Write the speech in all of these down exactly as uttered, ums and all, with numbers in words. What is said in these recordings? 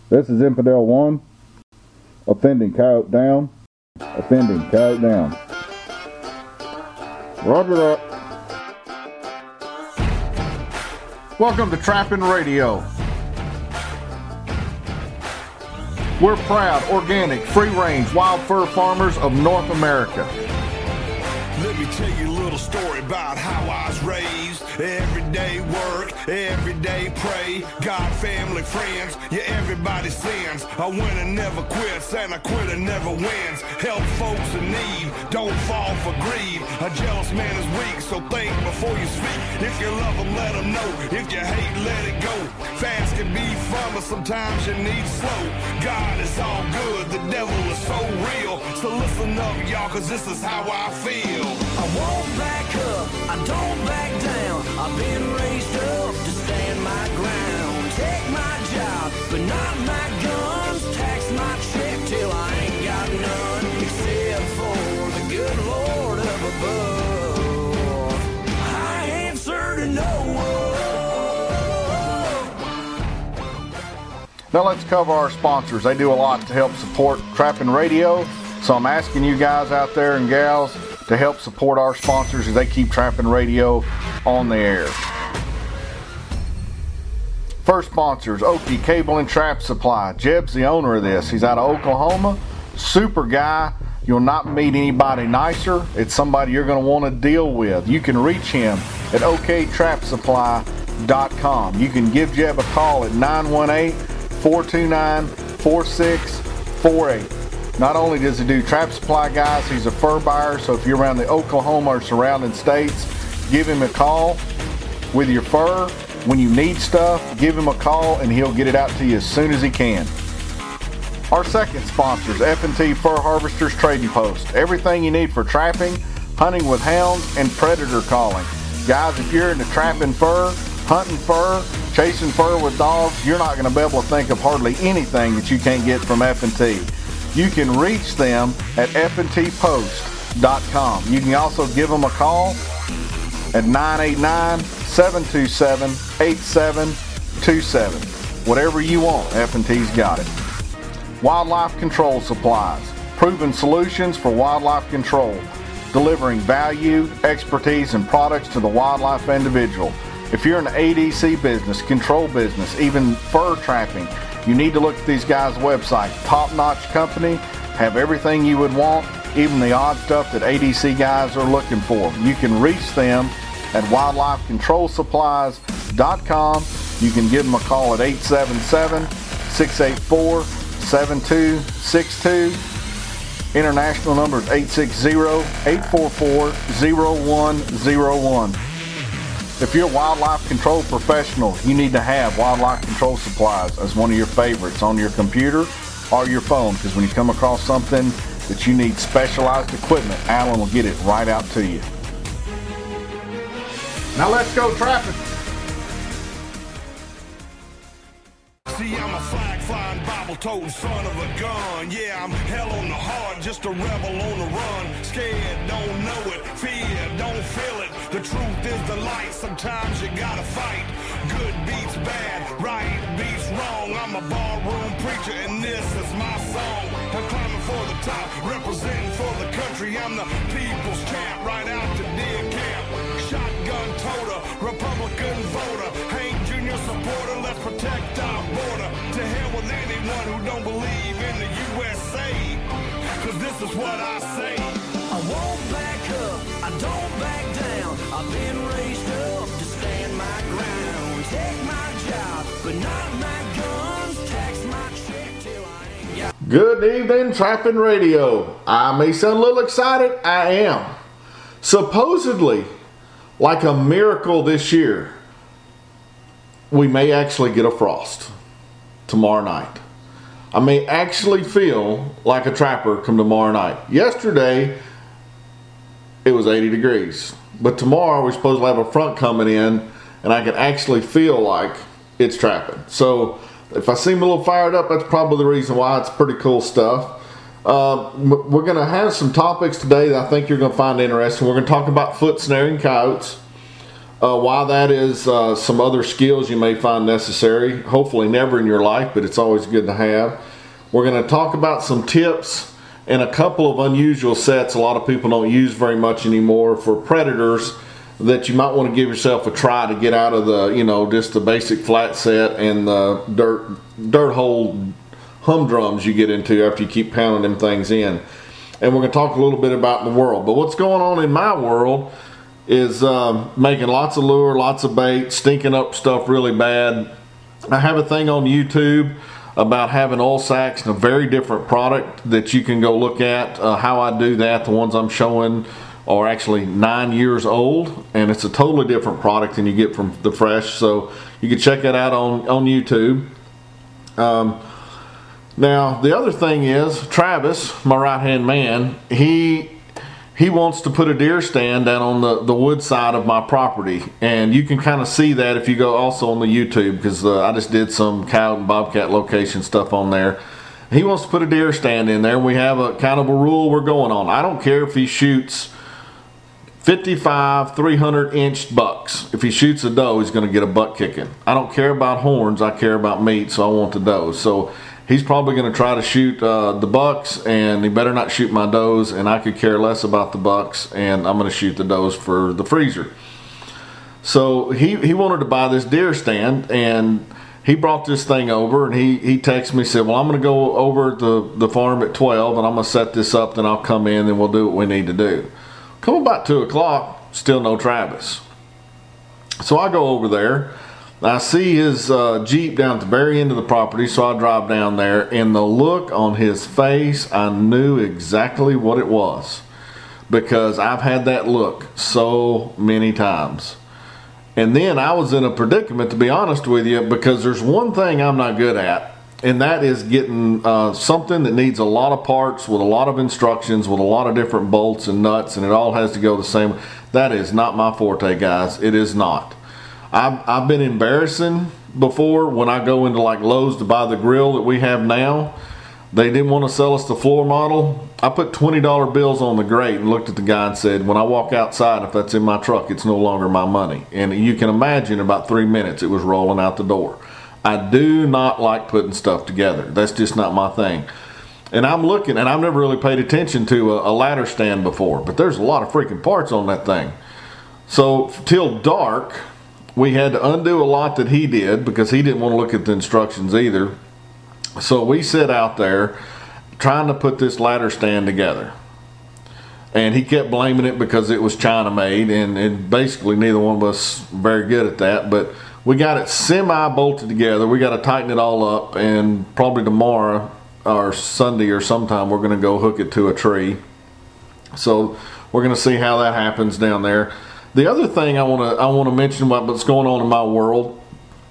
This is Infidel one. Offending coyote down. Offending coyote down. Roger that. Welcome to Trapping Radio. We're proud, organic, free-range, wild fur farmers of North America. Let me tell you a little story about how I was raised. Everyday work, everyday pray. God, family, friends, yeah, everybody sins. A winner never quits, and a quitter never wins. Help folks in need, don't fall for greed. A jealous man is weak, so think before you speak. If you love them, let them know. If you hate, let it go. Fast can be fun, but sometimes you need slow. God is all good, the devil is so real. So listen up, y'all, cause this is how I feel. I won't back up, I don't back down. I've been raised up to stand my ground. Take my job, but not my guns. Tax my check till I ain't got none. Except for the good Lord up above. I answer to no one. Now let's cover our sponsors. They do a lot to help support Trapping Radio. So I'm asking you guys out there and gals to help support our sponsors as they keep Trapping Radio on the air. First sponsor is Okie Cable and Trap Supply. Jeb's the owner of this. He's out of Oklahoma. Super guy. You'll not meet anybody nicer. It's somebody you're going to want to deal with. You can reach him at o k trap supply dot com. You can give Jeb a call at nine one eight, four two nine, four six four eight. Not only does he do trap supply, guys, he's a fur buyer, so if you're around the Oklahoma or surrounding states, give him a call with your fur. When you need stuff, give him a call and he'll get it out to you as soon as he can. Our second sponsor is F and T Fur Harvesters Trading Post. Everything you need for trapping, hunting with hounds, and predator calling. Guys, if you're into trapping fur, hunting fur, chasing fur with dogs, you're not going to be able to think of hardly anything that you can't get from F and T. You can reach them at f and t post dot com. You can also give them a call at nine eight nine, seven two seven, eight seven two seven. Whatever you want, F and T's got it. Wildlife Control Supplies. Proven solutions for wildlife control. Delivering value, expertise, and products to the wildlife individual. If you're in the A D C business, control business, even fur trapping, you need to look at these guys' website. Top-notch company, have everything you would want, even the odd stuff that A D C guys are looking for. You can reach them at wildlife control supplies dot com. You can give them a call at eight seven seven, six eight four, seven two six two. International number is eight six zero, eight four four, zero one zero one. If you're a wildlife control professional, you need to have Wildlife Control Supplies as one of your favorites on your computer or your phone, because when you come across something that you need specialized equipment, Alan will get it right out to you. Now let's go trapping. See, I'm a flag-flying, Bible-toting son of a gun. Yeah, I'm hell on the heart, just a rebel on the run. Scared, don't know it. Fear, don't feel it. The truth is the light. Sometimes you gotta fight. Good beats bad, right beats wrong. I'm a barroom preacher, and this is my song. I'm climbing for the top, representing for the country. I'm the people's champ, right out to deer camp. Shotgun toter, Republican voter. Hank Junior supporter, let's protect our border. To hell with anyone who don't believe in the U S A. Cause this is what I say. I won't back up, I don't back down. I've been raised up to stand my ground. Take my job, but not my guns. Tax my check till I ain't got. Good evening, Trapping Radio. I may sound a little excited. I am. Supposedly, like a miracle this year, we may actually get a frost tomorrow night. I may actually feel like a trapper come tomorrow night. Yesterday, it was eighty degrees. But tomorrow, we're supposed to have a front coming in, and I can actually feel like it's trapping. So, if I seem a little fired up, that's probably the reason why. It's pretty cool stuff. Uh, we're going to have some topics today that I think you're going to find interesting. We're going to talk about foot snaring coyotes. Uh, why that is uh, some other skills you may find necessary. Hopefully never in your life, but it's always good to have. We're going to talk about some tips and a couple of unusual sets a lot of people don't use very much anymore for predators that you might want to give yourself a try to get out of the, you know, just the basic flat set and the dirt, dirt hole humdrums you get into after you keep pounding them things in. And we're going to talk a little bit about the world. But what's going on in my world is um, making lots of lure, lots of bait, stinking up stuff really bad. I have a thing on YouTube about having oil sacks and a very different product that you can go look at. Uh, how I do that, the ones I'm showing are actually nine years old, and it's a totally different product than you get from the fresh. So you can check that out on, on YouTube. Um, now, the other thing is, Travis, my right-hand man, he... He wants to put a deer stand down on the, the wood side of my property. And you can kind of see that if you go also on the YouTube, because uh, I just did some coyote and bobcat location stuff on there. He wants to put a deer stand in there. We have a kind of a rule we're going on. I don't care if he shoots fifty-five, three hundred inch bucks. If he shoots a doe, he's going to get a butt kicking. I don't care about horns. I care about meat, so I want the does. So he's probably going to try to shoot uh, the bucks, and he better not shoot my does, and I could care less about the bucks, and I'm going to shoot the does for the freezer. So he, he wanted to buy this deer stand, and he brought this thing over, and he, he texted me, said, well, I'm going to go over to the farm at twelve, and I'm going to set this up, then I'll come in, and we'll do what we need to do. Come about two o'clock, still no Travis. So I go over there. I see his uh, Jeep down at the very end of the property, so I drive down there, and the look on his face, I knew exactly what it was, because I've had that look so many times. And then I was in a predicament, to be honest with you, because there's one thing I'm not good at, and that is getting uh, something that needs a lot of parts with a lot of instructions, with a lot of different bolts and nuts, and it all has to go the same. That is not my forte, guys. It is not. I've, I've been embarrassing before when I go into like Lowe's to buy the grill that we have now. They didn't want to sell us the floor model. I put twenty dollar bills on the grate and looked at the guy and said, when I walk outside, if that's in my truck, it's no longer my money. And you can imagine, in about three minutes, it was rolling out the door. I do not like putting stuff together. That's just not my thing. And I'm looking, and I've never really paid attention to a, a ladder stand before, but there's a lot of freaking parts on that thing. So till dark, we had to undo a lot that he did because he didn't want to look at the instructions either. So we sit out there trying to put this ladder stand together. And he kept blaming it because it was China made, and, and basically neither one of us very good at that. But we got it semi-bolted together. We got to tighten it all up, and probably tomorrow or Sunday or sometime we're going to go hook it to a tree. So we're going to see how that happens down there. The other thing I want to I want to mention about what's going on in my world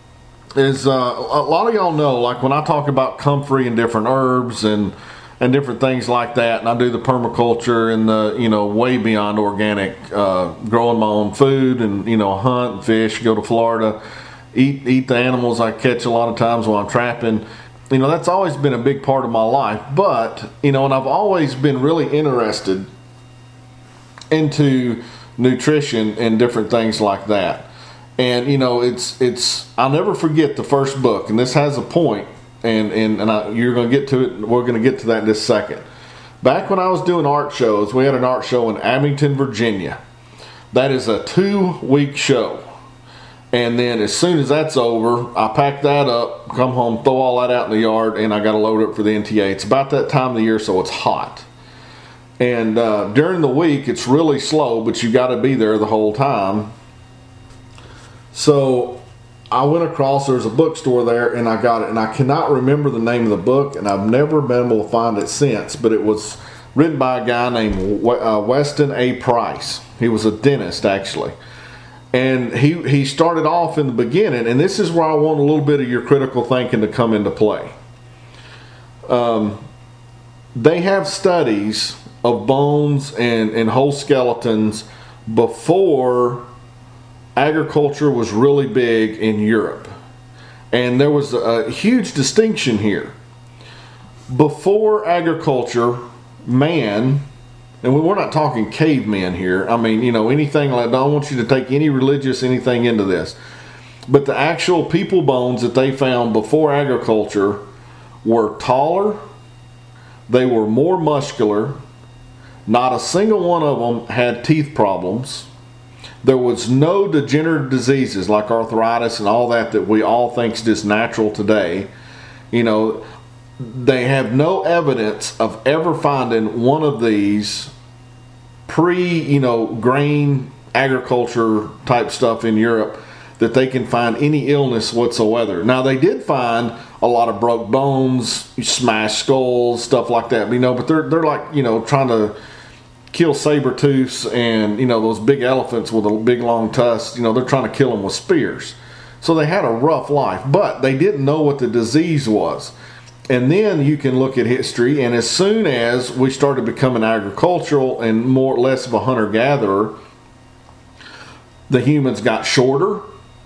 is uh, a lot of y'all know, like when I talk about comfrey and different herbs and and different things like that, and I do the permaculture and the, you know, way beyond organic, uh, growing my own food and, you know, hunt and fish, go to Florida, eat eat the animals I catch a lot of times while I'm trapping. You know, that's always been a big part of my life. But, you know, and I've always been really interested into nutrition and different things like that. And, you know, it's, it's, I'll never forget the first book, and this has a point, and, and, and I, you're going to get to it, we're going to get to that in just a second. Back when I was doing art shows, we had an art show in Abington, Virginia. That is a two-week show. And then as soon as that's over, I pack that up, come home, throw all that out in the yard, and I got to load up for the N T A. It's about that time of the year, so it's hot. And uh, during the week, it's really slow, but you got to be there the whole time. So I went across, there's a bookstore there, and I got it. And I cannot remember the name of the book, and I've never been able to find it since. But it was written by a guy named Weston A. Price. He was a dentist, actually. And he, he started off in the beginning, and this is where I want a little bit of your critical thinking to come into play. Um, they have studies of bones and, and whole skeletons before agriculture was really big in Europe. And there was a huge distinction here. Before agriculture, man and we're not talking cavemen here. I mean, you know, anything like, I don't want you to take any religious anything into this. But the actual people bones that they found before agriculture were taller, they were more muscular, not a single one of them had teeth problems. There was no degenerative diseases like arthritis and all that that we all think is just natural today. You know, they have no evidence of ever finding one of these pre, you know, grain agriculture type stuff in Europe that they can find any illness whatsoever. Now, they did find a lot of broke bones, smashed skulls, stuff like that. You know, but they're they're like, you know, trying to kill saber-tooths and, you know, those big elephants with a big long tusks. You know, they're trying to kill them with spears. So they had a rough life, but they didn't know what the disease was. And then you can look at history, and as soon as we started becoming agricultural and more or less of a hunter-gatherer, the humans got shorter.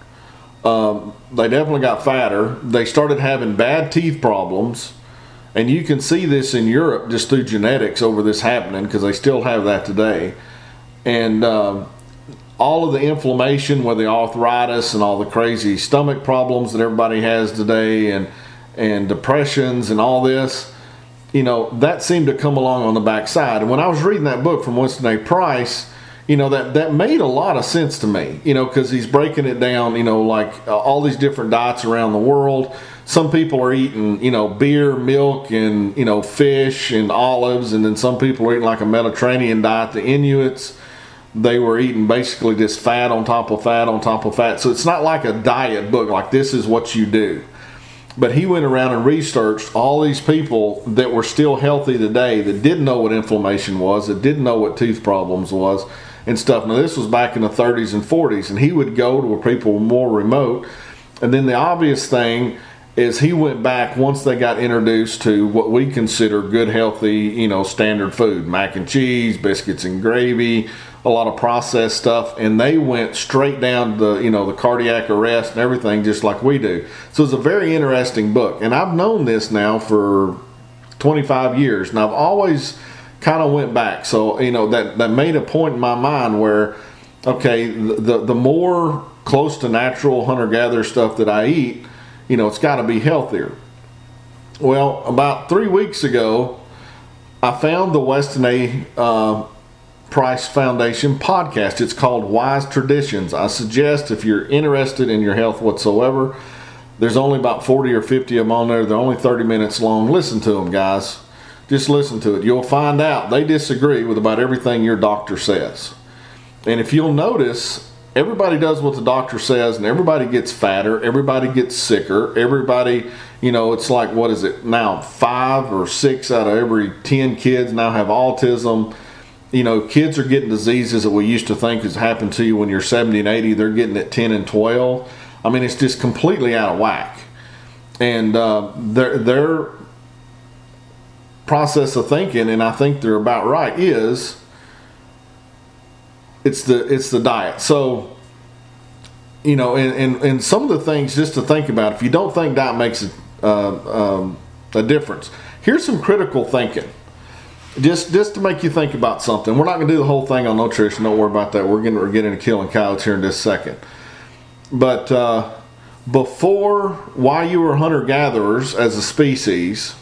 Um, they definitely got fatter. They started having bad teeth problems. And you can see this in Europe just through genetics over this happening, because they still have that today. And um, all of the inflammation with the arthritis and all the crazy stomach problems that everybody has today, and and depressions and all this, you know, that seemed to come along on the backside. And when I was reading that book from Winston A. Price, you know, that, that made a lot of sense to me, you know, because he's breaking it down, you know, like uh, all these different diets around the world. Some people are eating, you know, beer, milk, and, you know, fish and olives. And then some people are eating like a Mediterranean diet. The Inuits, they were eating basically just fat on top of fat on top of fat. So it's not like a diet book, like this is what you do. But he went around and researched all these people that were still healthy today, that didn't know what inflammation was, that didn't know what tooth problems was and stuff. Now, this was back in the thirties and forties, and he would go to where people were more remote. And then the obvious thing is he went back once they got introduced to what we consider good, healthy, you know, standard food, mac and cheese, biscuits and gravy, a lot of processed stuff, and they went straight down to the, you know, the cardiac arrest and everything, just like we do. So it's a very interesting book, and I've known this now for twenty-five years, and I've always kind of went back. So, you know, that that made a point in my mind where, okay, the the, the more close to natural hunter-gatherer stuff that I eat, you know, it's got to be healthier. Well, about three weeks ago, I found the Weston A. Uh, Price Foundation podcast. It's called Wise Traditions. I suggest, if you're interested in your health whatsoever, there's only about forty or fifty of them on there. They're only thirty minutes long. Listen to them, guys. Just listen to it. You'll find out they disagree with about everything your doctor says. And if you'll notice, everybody does what the doctor says, and everybody gets fatter, everybody gets sicker, everybody, you know, it's like, what is it now, five or six out of every ten kids now have autism. You know, kids are getting diseases that we used to think has happened to you when you're seventy and eighty. They're getting at ten and twelve. I mean, it's just completely out of whack. And uh, their their process of thinking, and I think they're about right, is it's the it's the diet. So, you know, and, and, and some of the things just to think about, if you don't think diet makes a, uh, um, a difference, here's some critical thinking. Just just to make you think about something. We're not going to do the whole thing on nutrition. Don't worry about that. We're going to get into killing coyotes here in just a second. But uh, before, while you were hunter-gatherers as a species,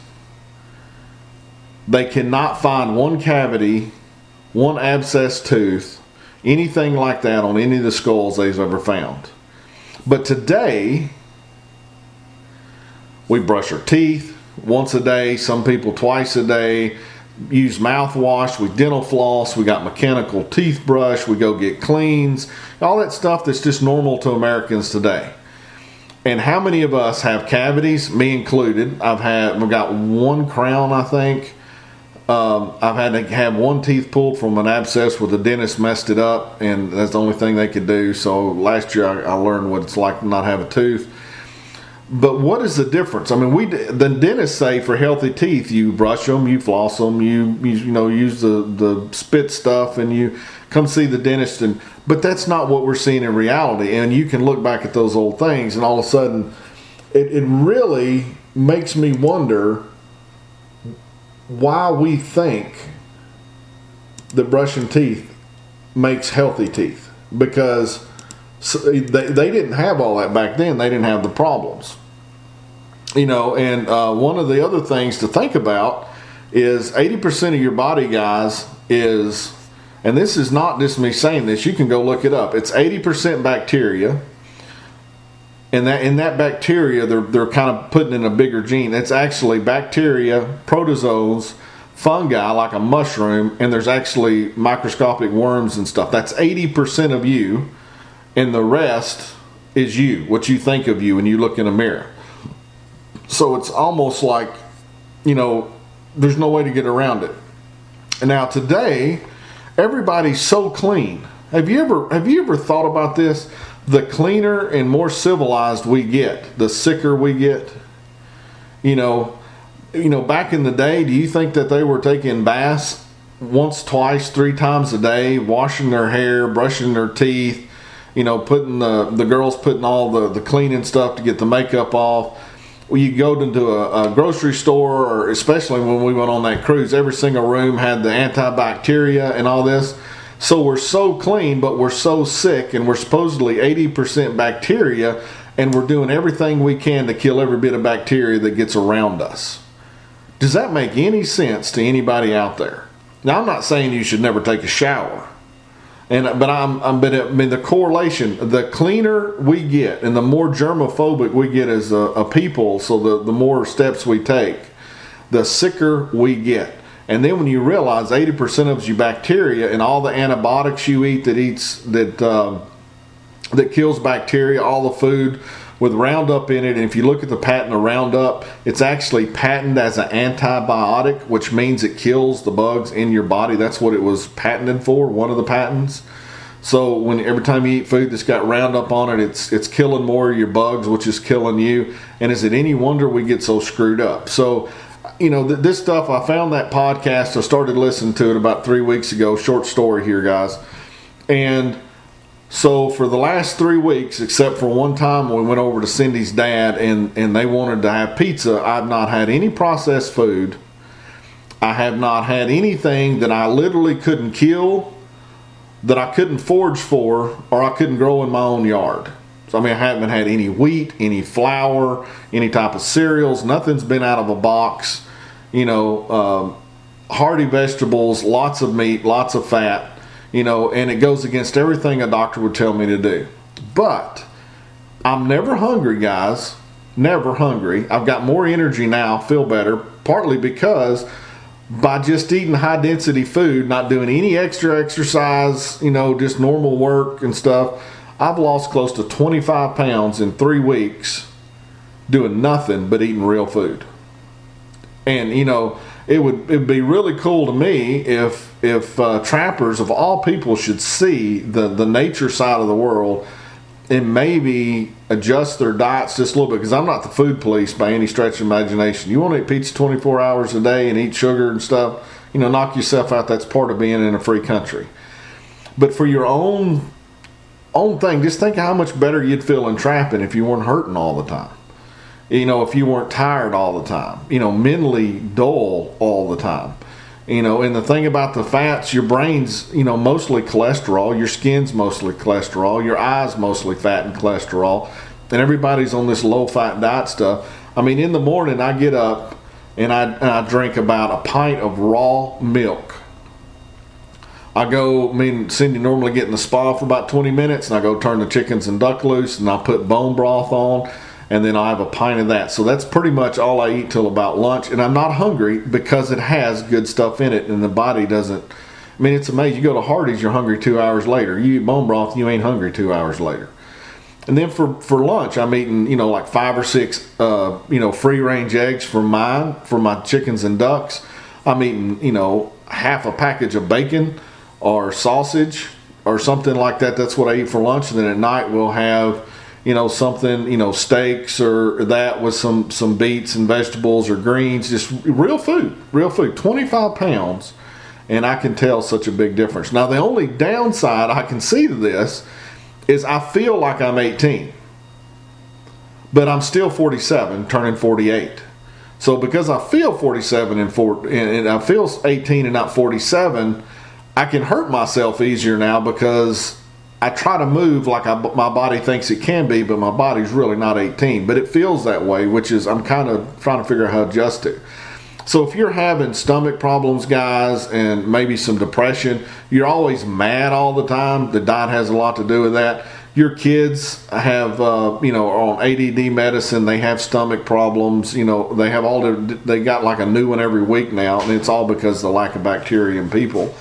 they cannot find one cavity, one abscessed tooth, anything like that on any of the skulls they've ever found. But today, we brush our teeth once a day, some people twice a day, use mouthwash, we dental floss, we got mechanical teeth brush, we go get cleans, all that stuff that's just normal to Americans today. And how many of us have cavities, me included? I've had, I've got one crown, I think. Um, I've had to have one tooth pulled from an abscess where the dentist messed it up, and that's the only thing they could do. So last year I, I learned what it's like to not have a tooth. But what is the difference? I mean, we the dentists say for healthy teeth, you brush them, you floss them, you you, you know use the, the spit stuff, and you come see the dentist. And but that's not what we're seeing in reality. And you can look back at those old things, and all of a sudden, it, it really makes me wonder why we think that brushing teeth makes healthy teeth, because they, they didn't have all that back then. They didn't have the problems. You know, and uh, one of the other things to think about is eighty percent of your body, guys, is, and this is not just me saying this, you can go look it up. It's eighty percent bacteria. And that in that bacteria, they're they're kind of putting in a bigger gene. It's actually bacteria, protozoes, fungi like a mushroom, and there's actually microscopic worms and stuff. That's eighty percent of you, and the rest is you, what you think of you when you look in a mirror. So it's almost like, you know, there's no way to get around it. And now today, everybody's so clean. Have you ever have you ever thought about this? The cleaner and more civilized we get, the sicker we get. You know, you know, back in the day, do you think that they were taking baths once, twice, three times a day, washing their hair, brushing their teeth, you know, putting the, the girls putting all the, the cleaning stuff to get the makeup off? Well, you go into a, a grocery store, or especially when we went on that cruise, every single room had the antibacteria and all this. So we're so clean, but we're so sick, and we're supposedly eighty percent bacteria, and we're doing everything we can to kill every bit of bacteria that gets around us. Does that make any sense to anybody out there? Now, I'm not saying you should never take a shower, and but I'm, I'm but I mean the correlation: the cleaner we get, and the more germophobic we get as a, a people, so the the more steps we take, the sicker we get. And then when you realize eighty percent of it's your bacteria, and all the antibiotics you eat that eats that uh, that kills bacteria, all the food with Roundup in it, and if you look at the patent of Roundup, it's actually patented as an antibiotic, which means it kills the bugs in your body. That's what it was patented for, one of the patents. So when every time you eat food that's got Roundup on it, it's it's killing more of your bugs, which is killing you. And is it any wonder we get so screwed up? So, you know, th- this stuff, I found that podcast. I started listening to it about three weeks ago. Short story here, guys. And so for the last three weeks, except for one time when we went over to Cindy's dad and, and they wanted to have pizza, I've not had any processed food. I have not had anything that I literally couldn't kill, that I couldn't forage for, or I couldn't grow in my own yard. So, I mean, I haven't had any wheat, any flour, any type of cereals. Nothing's been out of a box. You know, um, hearty vegetables, lots of meat, lots of fat. You know, and it goes against everything a doctor would tell me to do. But I'm never hungry, guys. Never hungry. I've got more energy now, feel better, partly because by just eating high density food, not doing any extra exercise, you know, just normal work and stuff, I've lost close to twenty-five pounds in three weeks doing nothing but eating real food. And, you know, it would it'd be really cool to me if if uh, trappers of all people should see the, the nature side of the world and maybe adjust their diets just a little bit, because I'm not the food police by any stretch of imagination. You want to eat pizza twenty-four hours a day and eat sugar and stuff, you know, knock yourself out. That's part of being in a free country. But for your own own thing, just think of how much better you'd feel in trapping if you weren't hurting all the time. You know, if you weren't tired all the time, you know, mentally dull all the time. You know, and the thing about the fats, your brain's, you know, mostly cholesterol, your skin's mostly cholesterol, your eyes mostly fat and cholesterol, and everybody's on this low-fat diet stuff. I mean, in the morning I get up and I, and I drink about a pint of raw milk. I go, I mean, Cindy normally get in the spa for about twenty minutes, and I go turn the chickens and duck loose, and I put bone broth on, and then I have a pint of that. So that's pretty much all I eat till about lunch. And I'm not hungry because it has good stuff in it, and the body doesn't. I mean, it's amazing. You go to Hardee's, you're hungry two hours later. You eat bone broth, you ain't hungry two hours later. And then for, for lunch, I'm eating, you know, like five or six, uh, you know, free-range eggs for mine, for my chickens and ducks. I'm eating, you know, half a package of bacon or sausage or something like that. That's what I eat for lunch. And then at night we'll have, you know, something, you know, steaks or that with some, some beets and vegetables or greens, just real food, real food, twenty-five pounds. And I can tell such a big difference. Now, the only downside I can see to this is I feel like I'm eighteen, but I'm still forty-seven, turning forty-eight. So because I feel forty-seven and, four, and I feel eighteen and not forty-seven, I can hurt myself easier now because I try to move like I, my body thinks it can be, but my body's really not eighteen. But it feels that way, which is I'm kind of trying to figure out how to adjust it. So if you're having stomach problems, guys, and maybe some depression, you're always mad all the time. The diet has a lot to do with that. Your kids have, uh, you know, are on A D D medicine. They have stomach problems. You know, they have all their, they got like a new one every week now, and it's all because of the lack of bacteria in people.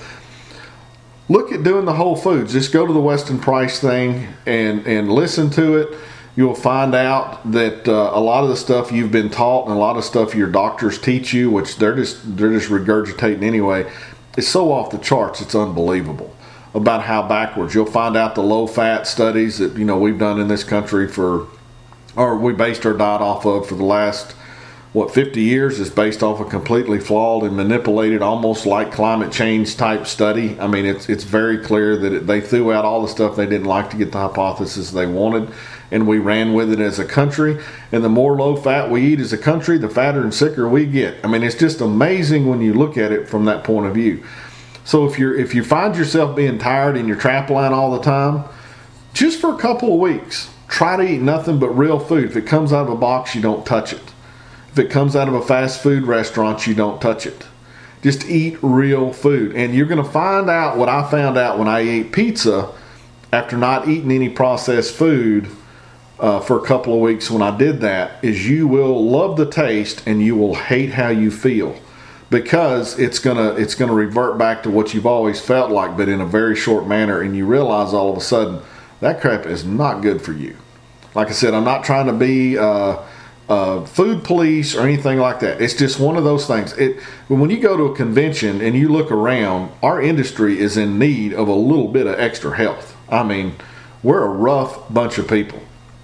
Look at doing the whole foods. Just go to the Weston Price thing and, and listen to it. You'll find out that uh, a lot of the stuff you've been taught and a lot of stuff your doctors teach you, which they're just they're just regurgitating anyway, is so off the charts. It's unbelievable about how backwards. You'll find out the low-fat studies that you know we've done in this country for, or we based our diet off of for the last what fifty years is based off a completely flawed and manipulated, almost like climate change type study. I mean, it's it's very clear that it, they threw out all the stuff they didn't like to get the hypothesis they wanted, and we ran with it as a country. And the more low fat we eat as a country, the fatter and sicker we get. I mean, it's just amazing when you look at it from that point of view. So if you're if you find yourself being tired in your trap line all the time, just for a couple of weeks, try to eat nothing but real food. If it comes out of a box, you don't touch it. If it comes out of a fast food restaurant, you don't touch it. Just eat real food. And you're going to find out what I found out when I ate pizza after not eating any processed food uh, for a couple of weeks when I did that, is you will love the taste and you will hate how you feel. Because it's gonna it's gonna revert back to what you've always felt like, but in a very short manner, and you realize all of a sudden that crap is not good for you. Like I said, I'm not trying to be uh, uh, food police or anything like that. It's just one of those things. It when you go to a convention and you look around, our industry is in need of a little bit of extra health. I mean, we're a rough bunch of people.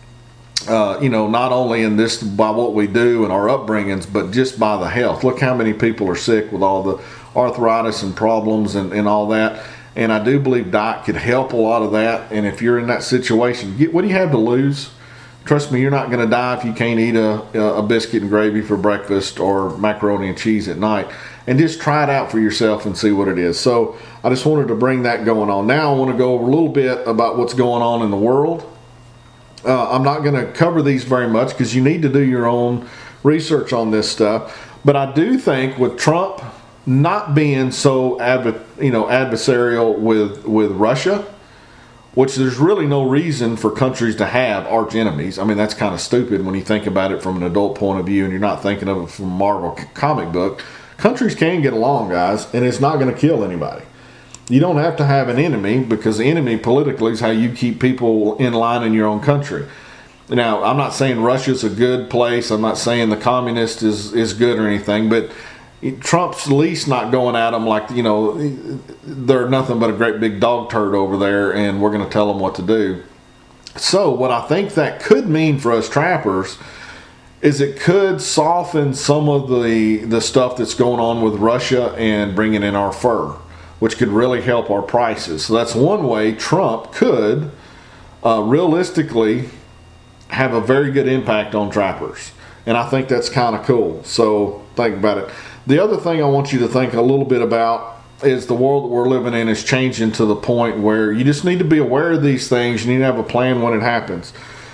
Uh, you know, not only in this by what we do and our upbringings, but just by the health. Look how many people are sick with all the arthritis and problems and, and all that. And I do believe diet could help a lot of that. And if you're in that situation, get, what do you have to lose? Trust me, you're not going to die if you can't eat a, a biscuit and gravy for breakfast or macaroni and cheese at night. And just try it out for yourself and see what it is. So I just wanted to bring that going on. Now I want to go over a little bit about what's going on in the world. Uh, I'm not going to cover these very much because you need to do your own research on this stuff. But I do think with Trump not being so adv- you know, adversarial with, with Russia, which there's really no reason for countries to have arch enemies. I mean, that's kind of stupid when you think about it from an adult point of view and you're not thinking of it from a Marvel comic book. Countries can get along, guys, and it's not going to kill anybody. You don't have to have an enemy because the enemy politically is how you keep people in line in your own country. Now, I'm not saying Russia's a good place. I'm not saying the communist is, is good or anything, but Trump's at least not going at them like, you know, they're nothing but a great big dog turd over there and we're going to tell them what to do. So what I think that could mean for us trappers is it could soften some of the, the stuff that's going on with Russia and bringing in our fur, which could really help our prices. So that's one way Trump could uh, realistically have a very good impact on trappers. And I think that's kind of cool. So think about it. The other thing I want you to think a little bit about is the world that we're living in is changing to the point where you just need to be aware of these things. You need to have a plan when it happens.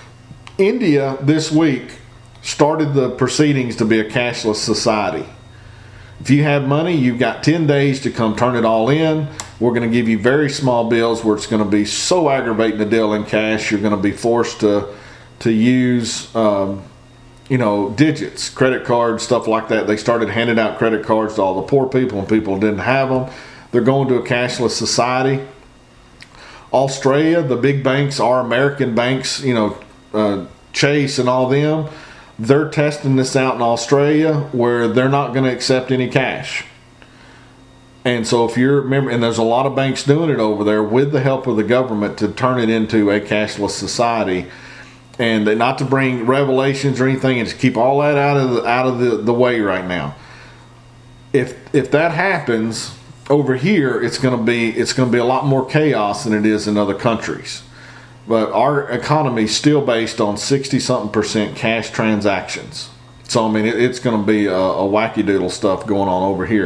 India this week started the proceedings to be a cashless society. If you have money, you've got ten days to come turn it all in. We're going to give you very small bills where it's going to be so aggravating to deal in cash, you're going to be forced to to use, um, you know, digits, credit cards, stuff like that. They started handing out credit cards to all the poor people and people didn't have them. They're going to a cashless society. Australia, the big banks, our American banks, you know, uh, Chase and all them, they're testing this out in Australia where they're not going to accept any cash. And so if you're remember, and there's a lot of banks doing it over there with the help of the government to turn it into a cashless society, and not to bring revelations or anything, and just keep all that out of the, out of the, the way right now. If if that happens over here, it's going to be it's going to be a lot more chaos than it is in other countries. But our economy is still based on sixty something percent cash transactions. So I mean, it, it's going to be a, a wacky doodle stuff going on over here.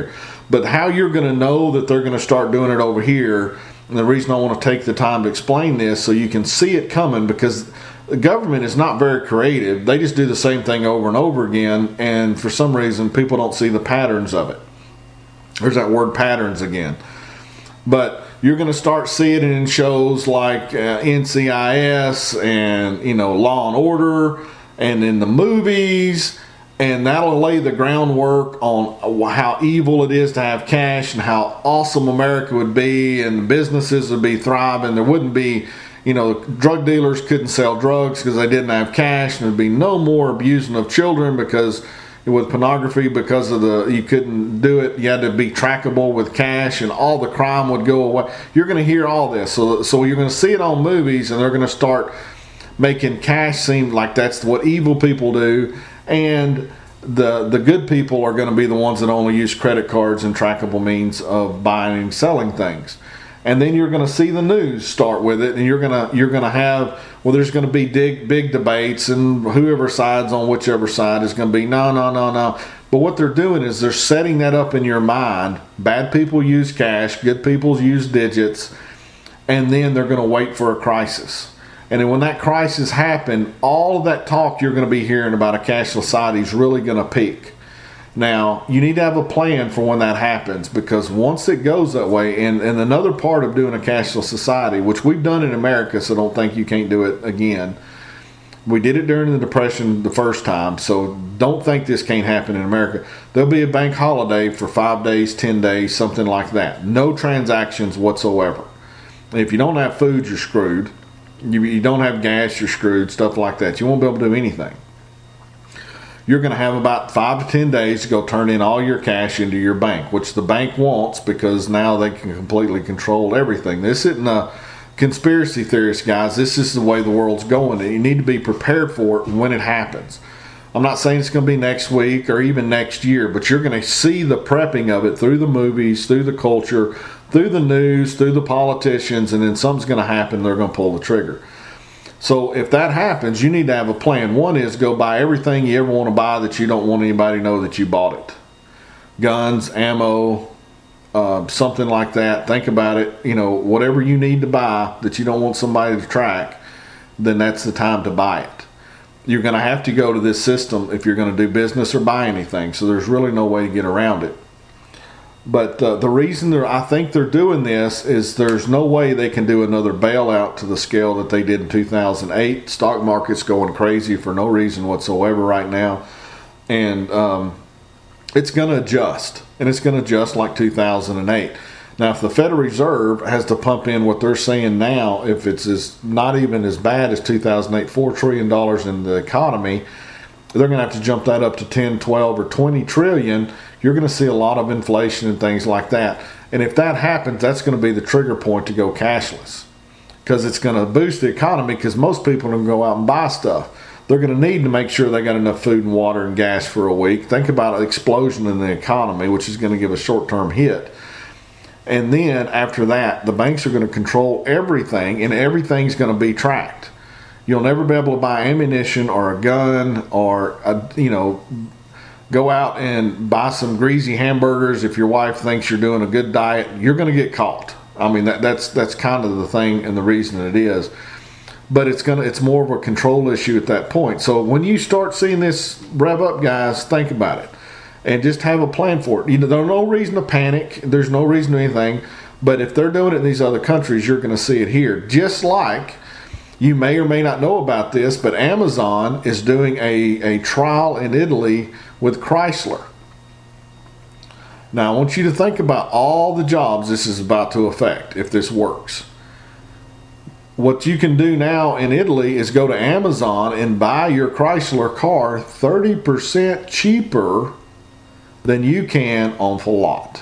But how you're going to know that they're going to start doing it over here, and the reason I want to take the time to explain this so you can see it coming, because the government is not very creative. They just do the same thing over and over again, and for some reason people don't see the patterns of it. There's that word patterns again. But you're going to start seeing it in shows like uh, N C I S and, you know, Law and Order, and in the movies, and that'll lay the groundwork on how evil it is to have cash and how awesome America would be, and businesses would be thriving. There wouldn't be, you know, drug dealers couldn't sell drugs because they didn't have cash, and there'd be no more abusing of children because with pornography, because of the you couldn't do it, you had to be trackable with cash, and all the crime would go away. You're going to hear all this, so so you're going to see it on movies, and they're going to start making cash seem like that's what evil people do, and the the good people are going to be the ones that only use credit cards and trackable means of buying and selling things. And then you're going to see the news start with it, and you're going to you're going to have, well, there's going to be big big debates, and whoever sides on whichever side is going to be no no no no. But what they're doing is they're setting that up in your mind. Bad people use cash, good people use digits, and then they're going to wait for a crisis. And then when that crisis happens, all of that talk you're going to be hearing about a cashless society is really going to peak. Now, you need to have a plan for when that happens, because once it goes that way, and, and another part of doing a cashless society, which we've done in America, so don't think you can't do it again. We did it during the Depression the first time, so don't think this can't happen in America. There'll be a bank holiday for five days, ten days, something like that. No transactions whatsoever. If you don't have food, you're screwed. You, you don't have gas, you're screwed, stuff like that. You won't be able to do anything. You're going to have about five to ten days to go turn in all your cash into your bank, which the bank wants, because now they can completely control everything. This isn't a conspiracy theorist, guys. This is the way the world's going, and you need to be prepared for it when it happens. I'm not saying it's going to be next week or even next year, but you're going to see the prepping of it through the movies, through the culture, through the news, through the politicians, and then something's going to happen. They're going to pull the trigger. So if that happens, you need to have a plan. One is go buy everything you ever want to buy that you don't want anybody to know that you bought it. Guns, ammo, uh, something like that. Think about it. You know, whatever you need to buy that you don't want somebody to track, then that's the time to buy it. You're going to have to go to this system if you're going to do business or buy anything. So there's really no way to get around it. But uh, the reason they're, I think they're doing this is there's no way they can do another bailout to the scale that they did in two thousand eight. Stock market's going crazy for no reason whatsoever right now. And um, it's going to adjust. And it's going to adjust like two thousand eight. Now, if the Federal Reserve has to pump in what they're saying now, if it's as, not even as bad as two thousand eight, four trillion dollars in the economy, they're going to have to jump that up to ten, twelve, or twenty trillion. You're going to see a lot of inflation and things like that. And if that happens, that's going to be the trigger point to go cashless, because it's going to boost the economy, because most people are going to go out and buy stuff. They're going to need to make sure they got enough food and water and gas for a week. Think about an explosion in the economy, which is going to give a short-term hit. And then after that, the banks are going to control everything, and everything's going to be tracked. You'll never be able to buy ammunition or a gun or, a, you know, go out and buy some greasy hamburgers if your wife thinks you're doing a good diet. You're going to get caught. I mean, that, that's that's kind of the thing and the reason it is. But it's gonna it's more of a control issue at that point. So when you start seeing this rev up, guys, think about it and just have a plan for it. You know, there's no reason to panic. There's no reason to anything. But if they're doing it in these other countries, you're going to see it here. Just like, you may or may not know about this, but Amazon is doing a, a trial in Italy with Chrysler. Now, I want you to think about all the jobs this is about to affect if this works. What you can do now in Italy is go to Amazon and buy your Chrysler car thirty percent cheaper than you can on the lot.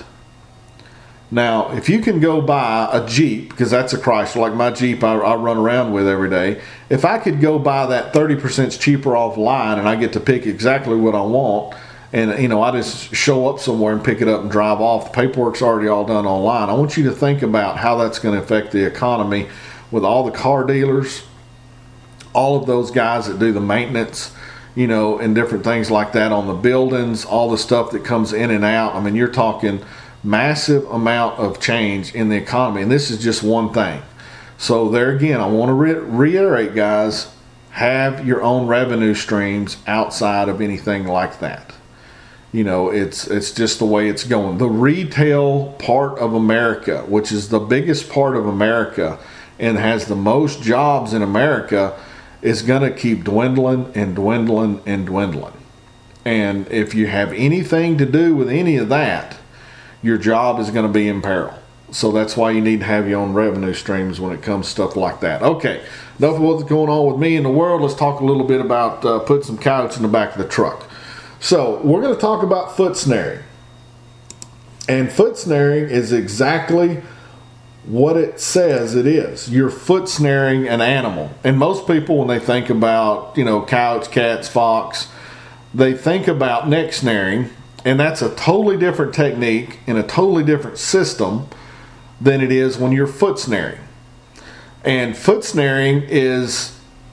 Now, if you can go buy a Jeep, because that's a Chrysler, like my Jeep I, I run around with every day. If I could go buy that thirty percent cheaper offline, and I get to pick exactly what I want, and you know, I just show up somewhere and pick it up and drive off. The paperwork's already all done online. I want you to think about how that's going to affect the economy with all the car dealers, all of those guys that do the maintenance, you know, and different things like that on the buildings, all the stuff that comes in and out. I mean, you're talking massive amount of change in the economy, and this is just one thing. So there again, I want to re- reiterate, guys, have your own revenue streams outside of anything like that. You know, it's it's just the way it's going. The retail part of America, which is the biggest part of America and has the most jobs in America, is going to keep dwindling and dwindling and dwindling. And if you have anything to do with any of that, your job is going to be in peril. So that's why you need to have your own revenue streams when it comes to stuff like that. Okay, enough of what's going on with me in the world. Let's talk a little bit about uh, putting some coyotes in the back of the truck. So we're going to talk about foot snaring. And foot snaring is exactly what it says it is. You're foot snaring an animal. And most people, when they think about, you know, coyotes, cats, fox, they think about neck snaring. And that's a totally different technique and a totally different system than it is when you're foot snaring. And foot snaring is,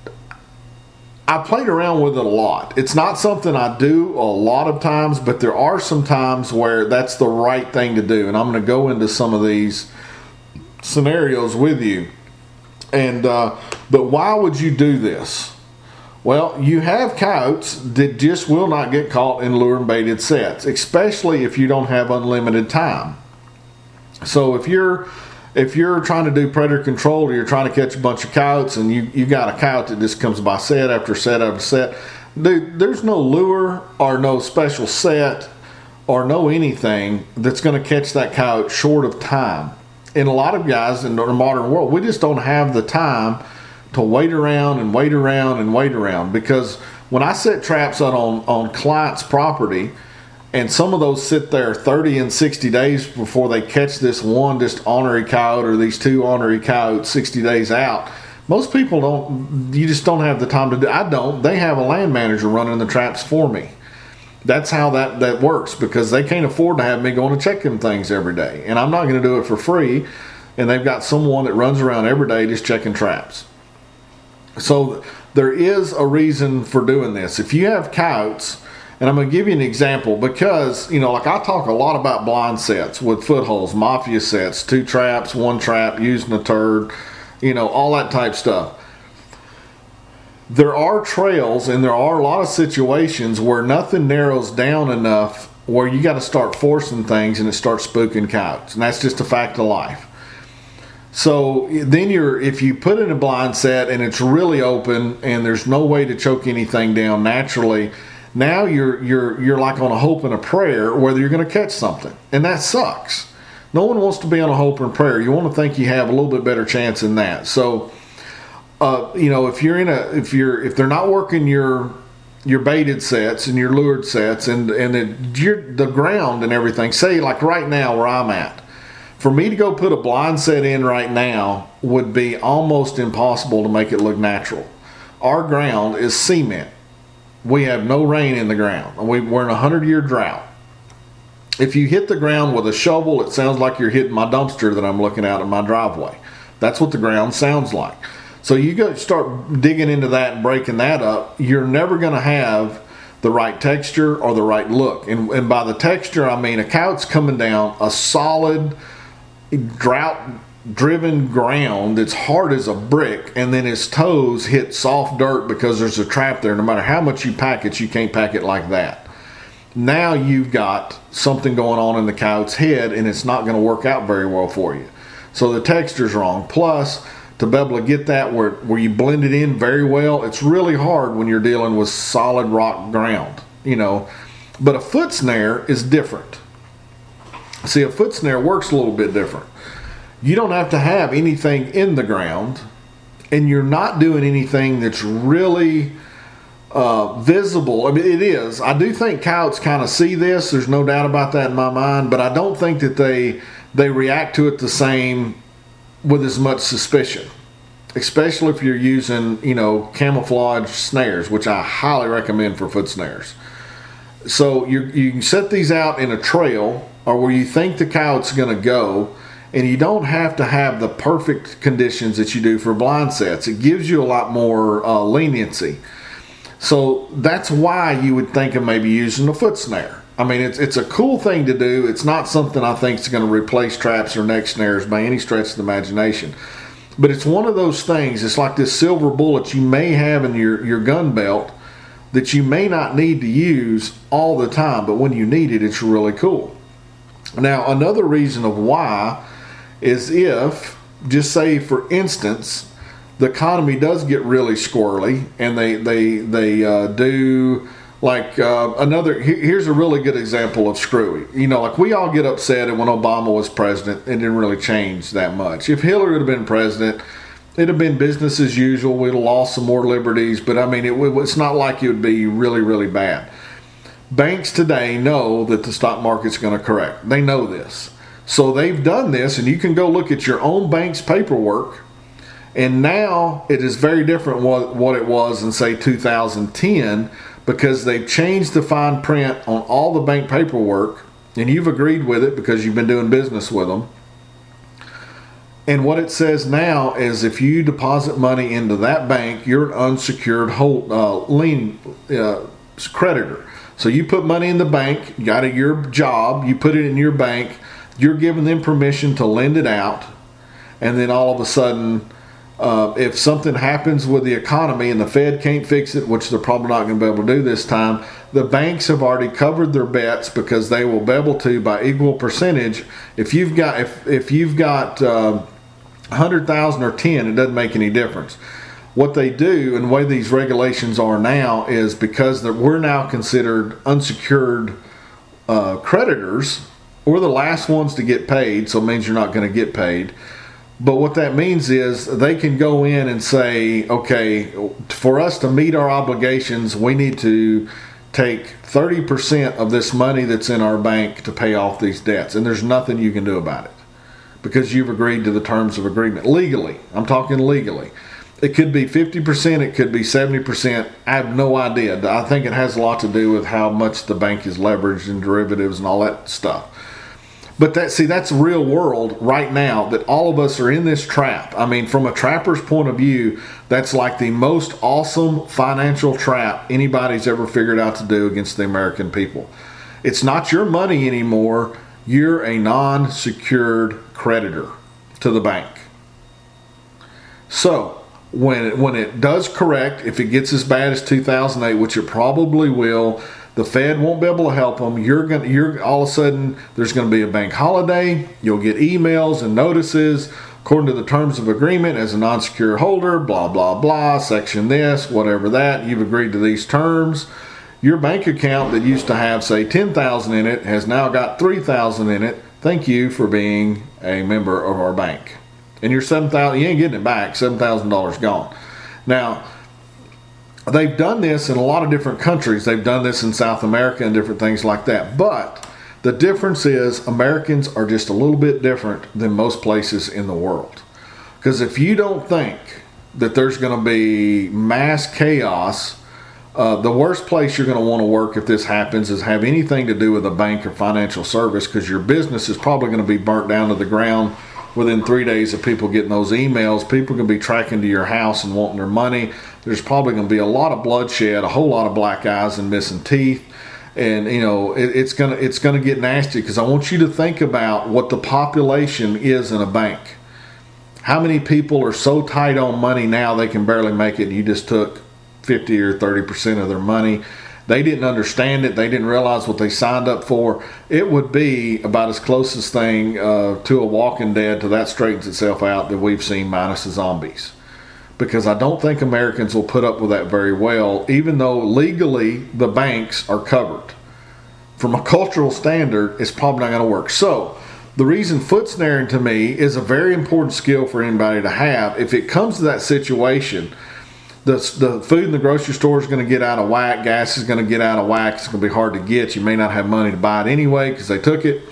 I played around with it a lot. It's not something I do a lot of times, but there are some times where that's the right thing to do. And I'm going to go into some of these scenarios with you. And uh, but why would you do this? Well, you have coyotes that just will not get caught in lure and baited sets, especially if you don't have unlimited time. So if you're if you're trying to do predator control, or you're trying to catch a bunch of coyotes, and you, you got a coyote that just comes by set after set after set, dude, there's no lure or no special set or no anything that's going to catch that coyote short of time. And a lot of guys in the modern world, we just don't have the time to wait around and wait around and wait around. Because when I set traps out on, on clients' property, and some of those sit there thirty and sixty days before they catch this one just ornery coyote or these two ornery coyotes sixty days out, most people don't, you just don't have the time to do. I don't. They have a land manager running the traps for me. That's how that, that works, because they can't afford to have me going to check them things every day. And I'm not going to do it for free. And they've got someone that runs around every day just checking traps. So there is a reason for doing this. If you have coyotes, and I'm going to give you an example, because, you know, like I talk a lot about blind sets with footholds, mafia sets, two traps, one trap, using a turd, you know, all that type stuff. There are trails, and there are a lot of situations where nothing narrows down enough where you got to start forcing things and it starts spooking coyotes. And that's just a fact of life. So then you're, if you put in a blind set and it's really open and there's no way to choke anything down naturally, now you're you're you're like on a hope and a prayer whether you're going to catch something. And that sucks. No one wants to be on a hope and prayer. You want to think you have a little bit better chance than that. So uh, you know, if you're in a if you're if they're not working your your baited sets and your lured sets and and it, you're, the ground and everything, say like right now where I'm at, for me to go put a blind set in right now would be almost impossible to make it look natural. Our ground is cement. We have no rain in the ground. We, we're in a hundred-year drought. If you hit the ground with a shovel, it sounds like you're hitting my dumpster that I'm looking at in my driveway. That's what the ground sounds like. So you go start digging into that and breaking that up, you're never going to have the right texture or the right look. And, and by the texture, I mean a coyote's coming down a solid, drought-driven ground that's hard as a brick, and then his toes hit soft dirt because there's a trap there. No matter how much you pack it, you can't pack it like that. Now you've got something going on in the coyote's head, and it's not going to work out very well for you. So the texture's wrong. Plus, to be able to get that where, where you blend it in very well, it's really hard when you're dealing with solid rock ground, you know. But a foot snare is different. See, a foot snare works a little bit different. You don't have to have anything in the ground, and you're not doing anything that's really uh, visible. I mean, it is. I do think coyotes kind of see this. There's no doubt about that in my mind, but I don't think that they they react to it the same with as much suspicion, especially if you're using, you know, camouflage snares, which I highly recommend for foot snares. So you you can set these out in a trail or where you think the coyote's going to go, and you don't have to have the perfect conditions that you do for blind sets. It gives you a lot more uh, leniency. So that's why you would think of maybe using a foot snare. I mean, it's it's a cool thing to do. It's not something I think is going to replace traps or neck snares by any stretch of the imagination. But it's one of those things. It's like this silver bullet you may have in your, your gun belt that you may not need to use all the time, but when you need it, it's really cool. Now, another reason of why is if, just say for instance, the economy does get really squirrely and they they they uh, do like uh, another. Here's a really good example of screwy. You know, like we all get upset, and when Obama was president, it didn't really change that much. If Hillary would have been president, it'd have been business as usual. We'd have lost some more liberties, but I mean, it, it's not like it would be really really bad. Banks today know that the stock market's going to correct. They know this. So they've done this, and you can go look at your own bank's paperwork, and now it is very different what, what it was in, say, two thousand ten, because they've changed the fine print on all the bank paperwork, and you've agreed with it because you've been doing business with them. And what it says now is if you deposit money into that bank, you're an unsecured hold, uh, lien uh, creditor. So you put money in the bank, you got a, your job, you put it in your bank, you're giving them permission to lend it out, and then all of a sudden, uh, if something happens with the economy and the Fed can't fix it, which they're probably not going to be able to do this time, the banks have already covered their bets because they will be able to, by equal percentage. If you've got if if you've got uh, one hundred thousand or ten, it doesn't make any difference. What they do, and the way these regulations are now, is because we're now considered unsecured uh, creditors. We're the last ones to get paid, so it means you're not going to get paid. But what that means is they can go in and say, okay, for us to meet our obligations, we need to take thirty percent of this money that's in our bank to pay off these debts. And there's nothing you can do about it because you've agreed to the terms of agreement. Legally, I'm talking legally. It could be fifty percent, it could be seventy percent. I have no idea. I think it has a lot to do with how much the bank is leveraged in derivatives and all that stuff. But that, see, that's real world right now that all of us are in this trap. I mean, from a trapper's point of view, that's like the most awesome financial trap anybody's ever figured out to do against the American people. It's not your money anymore. You're a non-secured creditor to the bank. So when it, when it does correct, if it gets as bad as two thousand eight, which it probably will, the Fed won't be able to help them. You're going, you're all of a sudden there's going to be a bank holiday. You'll get emails and notices according to the terms of agreement as a non-secure holder. Blah blah blah. Section this, whatever that. You've agreed to these terms. Your bank account that used to have say ten thousand in it has now got three thousand in it. Thank you for being a member of our bank. And your seven thousand, you ain't getting it back. Seven thousand dollars gone. Now, they've done this in a lot of different countries. They've done this in South America and different things like that. But the difference is Americans are just a little bit different than most places in the world. Because if you don't think that there's going to be mass chaos, uh, the worst place you're going to want to work if this happens is have anything to do with a bank or financial service, because your business is probably going to be burnt down to the ground within three days of people getting those emails. People are going to be tracking to your house and wanting their money. There's probably going to be a lot of bloodshed, a whole lot of black eyes and missing teeth. And, you know, it, it's going to it's going to get nasty, because I want you to think about what the population is in a bank. How many people are so tight on money now they can barely make it, and you just took fifty or thirty percent of their money. They didn't understand it. They didn't realize what they signed up for. It would be about as closest thing uh, to a Walking Dead, to that straightens itself out, that we've seen, minus the zombies. Because I don't think Americans will put up with that very well, even though legally the banks are covered. From a cultural standard, it's probably not going to work. So the reason foot snaring to me is a very important skill for anybody to have. If it comes to that situation, The, the food in the grocery store is going to get out of whack. Gas is going to get out of whack. It's going to be hard to get. You may not have money to buy it anyway because they took it.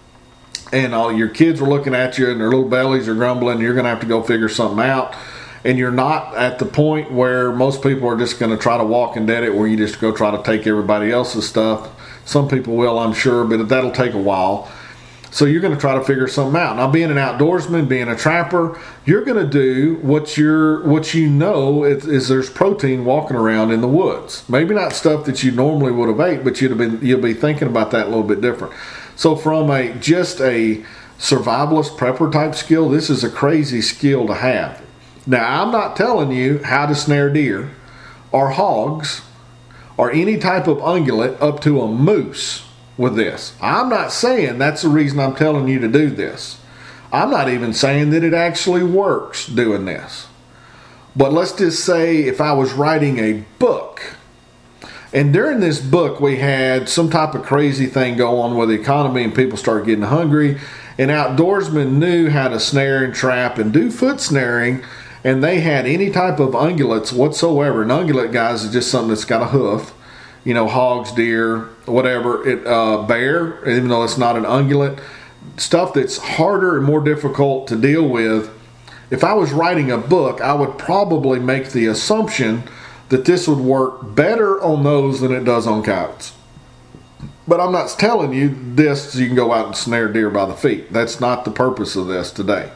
And all your kids are looking at you and their little bellies are grumbling. You're going to have to go figure something out. And you're not at the point where most people are just going to try to walk and dead it, where you just go try to take everybody else's stuff. Some people will, I'm sure, but that'll take a while. So you're going to try to figure something out. Now, being an outdoorsman, being a trapper, you're going to do what you're what you know is, is there's protein walking around in the woods. Maybe not stuff that you normally would have ate, but you'd have been you'll be thinking about that a little bit different. So from a just a survivalist prepper type skill, this is a crazy skill to have. Now, I'm not telling you how to snare deer or hogs or any type of ungulate up to a moose with this. I'm not saying that's the reason I'm telling you to do this. I'm not even saying that it actually works doing this. But let's just say if I was writing a book, and during this book we had some type of crazy thing go on with the economy and people started getting hungry, and outdoorsmen knew how to snare and trap and do foot snaring, and they had any type of ungulates whatsoever. An ungulate, guys, is just something that's got a hoof. You know, hogs, deer, whatever, it, uh, bear, even though it's not an ungulate, stuff that's harder and more difficult to deal with. If I was writing a book, I would probably make the assumption that this would work better on those than it does on coyotes. But I'm not telling you this so you can go out and snare deer by the feet. That's not the purpose of this today.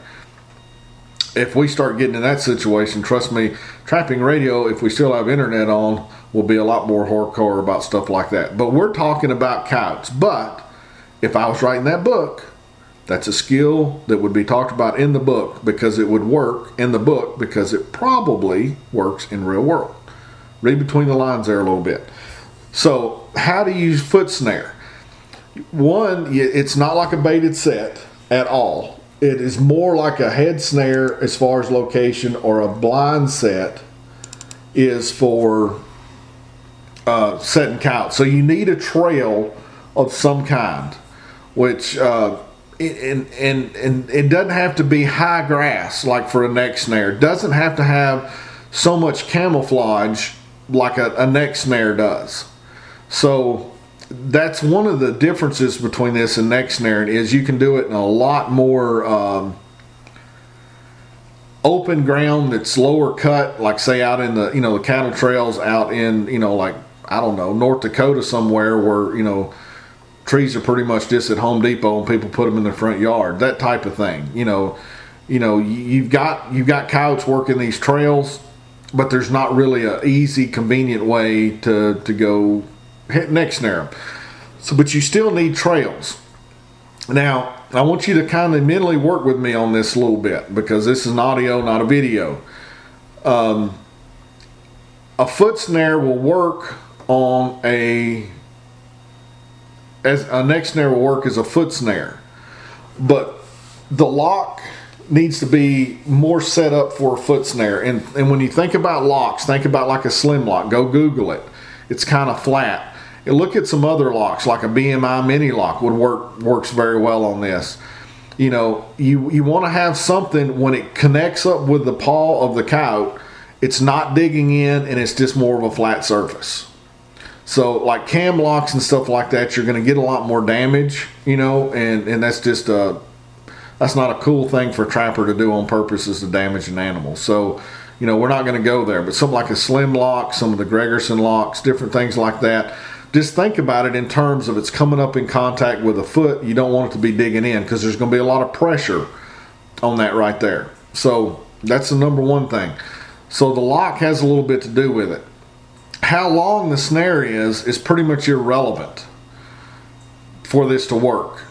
If we start getting in that situation, trust me, trapping radio, if we still have internet on, will be a lot more hardcore about stuff like that. But we're talking about coyotes. But if I was writing that book, that's a skill that would be talked about in the book because it would work in the book because it probably works in real world. Read between the lines there a little bit. So how do you foot snare? One, it's not like a baited set at all. It is more like a head snare as far as location, or a blind set is for uh, setting coyotes. So you need a trail of some kind, which uh, and, and, and it doesn't have to be high grass like for a neck snare. It doesn't have to have so much camouflage like a, a neck snare does. So that's one of the differences between this and neck snaring, is you can do it in a lot more um, open ground that's lower cut, like say out in the, you know, the cattle trails out in, you know, like, I don't know, North Dakota somewhere where, you know, trees are pretty much just at Home Depot and people put them in their front yard, that type of thing. You know, you know, you've got, you've got coyotes working these trails, but there's not really an easy, convenient way to, to go hit neck snare them. So, but you still need trails. Now, I want you to kind of mentally work with me on this a little bit, because this is an audio, not a video. Um, a foot snare will work on a, as a neck snare will work as a foot snare, but the lock needs to be more set up for a foot snare. And, and when you think about locks, think about like a slim lock. Go Google it. It's kind of flat. And look at some other locks, like a B M I mini lock would work, works very well on this. You know, you, you want to have something when it connects up with the paw of the coyote, it's not digging in and it's just more of a flat surface. So like cam locks and stuff like that, you're going to get a lot more damage, you know, and, and that's just a, that's not a cool thing for a trapper to do on purpose, is to damage an animal. So, you know, we're not going to go there. But something like a slim lock, some of the Gregerson locks, different things like that, just think about it in terms of it's coming up in contact with a foot. You don't want it to be digging in, because there's going to be a lot of pressure on that right there. So that's the number one thing. So the lock has a little bit to do with it. How long the snare is is pretty much irrelevant for this to work.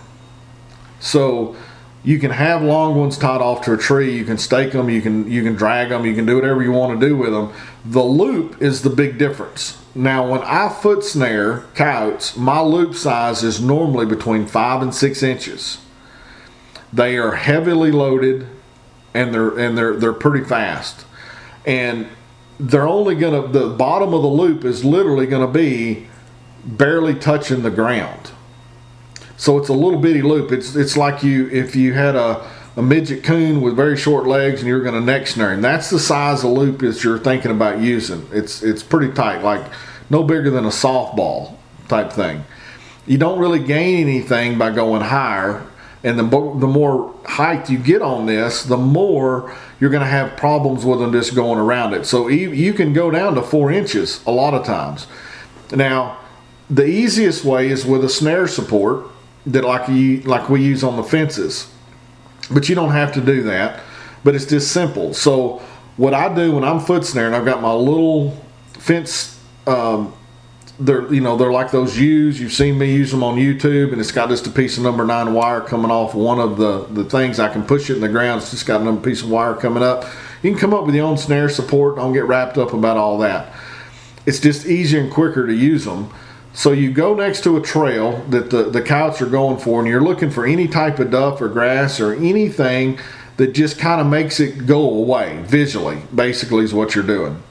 So you can have long ones tied off to a tree, you can stake them, you can you can drag them, you can do whatever you want to do with them. The loop is the big difference. Now, when I foot snare coyotes, my loop size is normally between five and six inches. They are heavily loaded, and they're and they're they're pretty fast. And they're only gonna, the bottom of the loop is literally gonna be barely touching the ground. So it's a little bitty loop. It's it's like you if you had a, a midget coon with very short legs and you're going to neck snare, and that's the size of loop that you're thinking about using. It's it's pretty tight, like no bigger than a softball type thing. You don't really gain anything by going higher, and the the more height you get on this, the more you're going to have problems with them just going around it. So you, you can go down to four inches a lot of times. Now, the easiest way is with a snare support. that like you like we use on the fences. But you don't have to do that. But it's just simple. So what I do when I'm foot snaring, I've got my little fence. Um, they're you know they're like those U's. You've seen me use them on YouTube, and it's got just a piece of number nine wire coming off one of the the things. I can push it in the ground. It's just got another piece of wire coming up. You can come up with your own snare support. Don't get wrapped up about all that. It's just easier and quicker to use them. So you go next to a trail that the, the coyotes are going for, and you're looking for any type of duff or grass or anything that just kind of makes it go away visually, basically is what you're doing.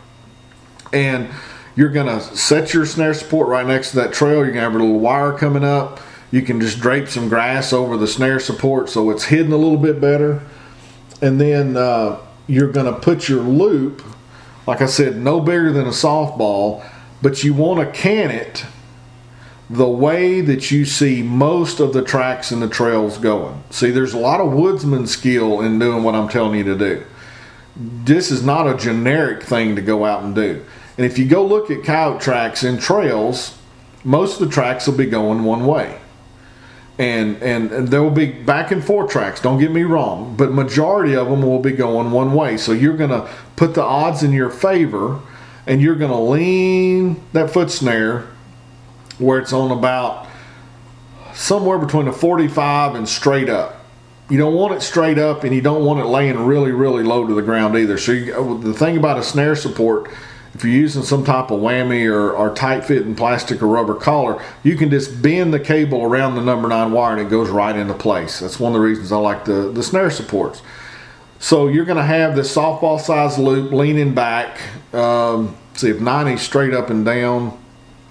And you're going to set your snare support right next to that trail. You're going to have a little wire coming up. You can just drape some grass over the snare support so it's hidden a little bit better. And then uh, you're going to put your loop, like I said, no bigger than a softball, but you want to can it the way that you see most of the tracks and the trails going. See, there's a lot of woodsman skill in doing what I'm telling you to do. This is not a generic thing to go out and do. And if you go look at coyote tracks and trails, most of the tracks will be going one way. And, and, and there will be back and forth tracks, don't get me wrong, but majority of them will be going one way. So you're going to put the odds in your favor, and you're going to lean that foot snare where it's on about somewhere between a forty-five and straight up. You don't want it straight up, and you don't want it laying really, really low to the ground either. So you, the thing about a snare support, if you're using some type of whammy or, or tight-fitting plastic or rubber collar, you can just bend the cable around the number nine wire and it goes right into place. That's one of the reasons I like the, the snare supports. So you're going to have this softball-sized loop leaning back. Um, see, if ninety straight up and down,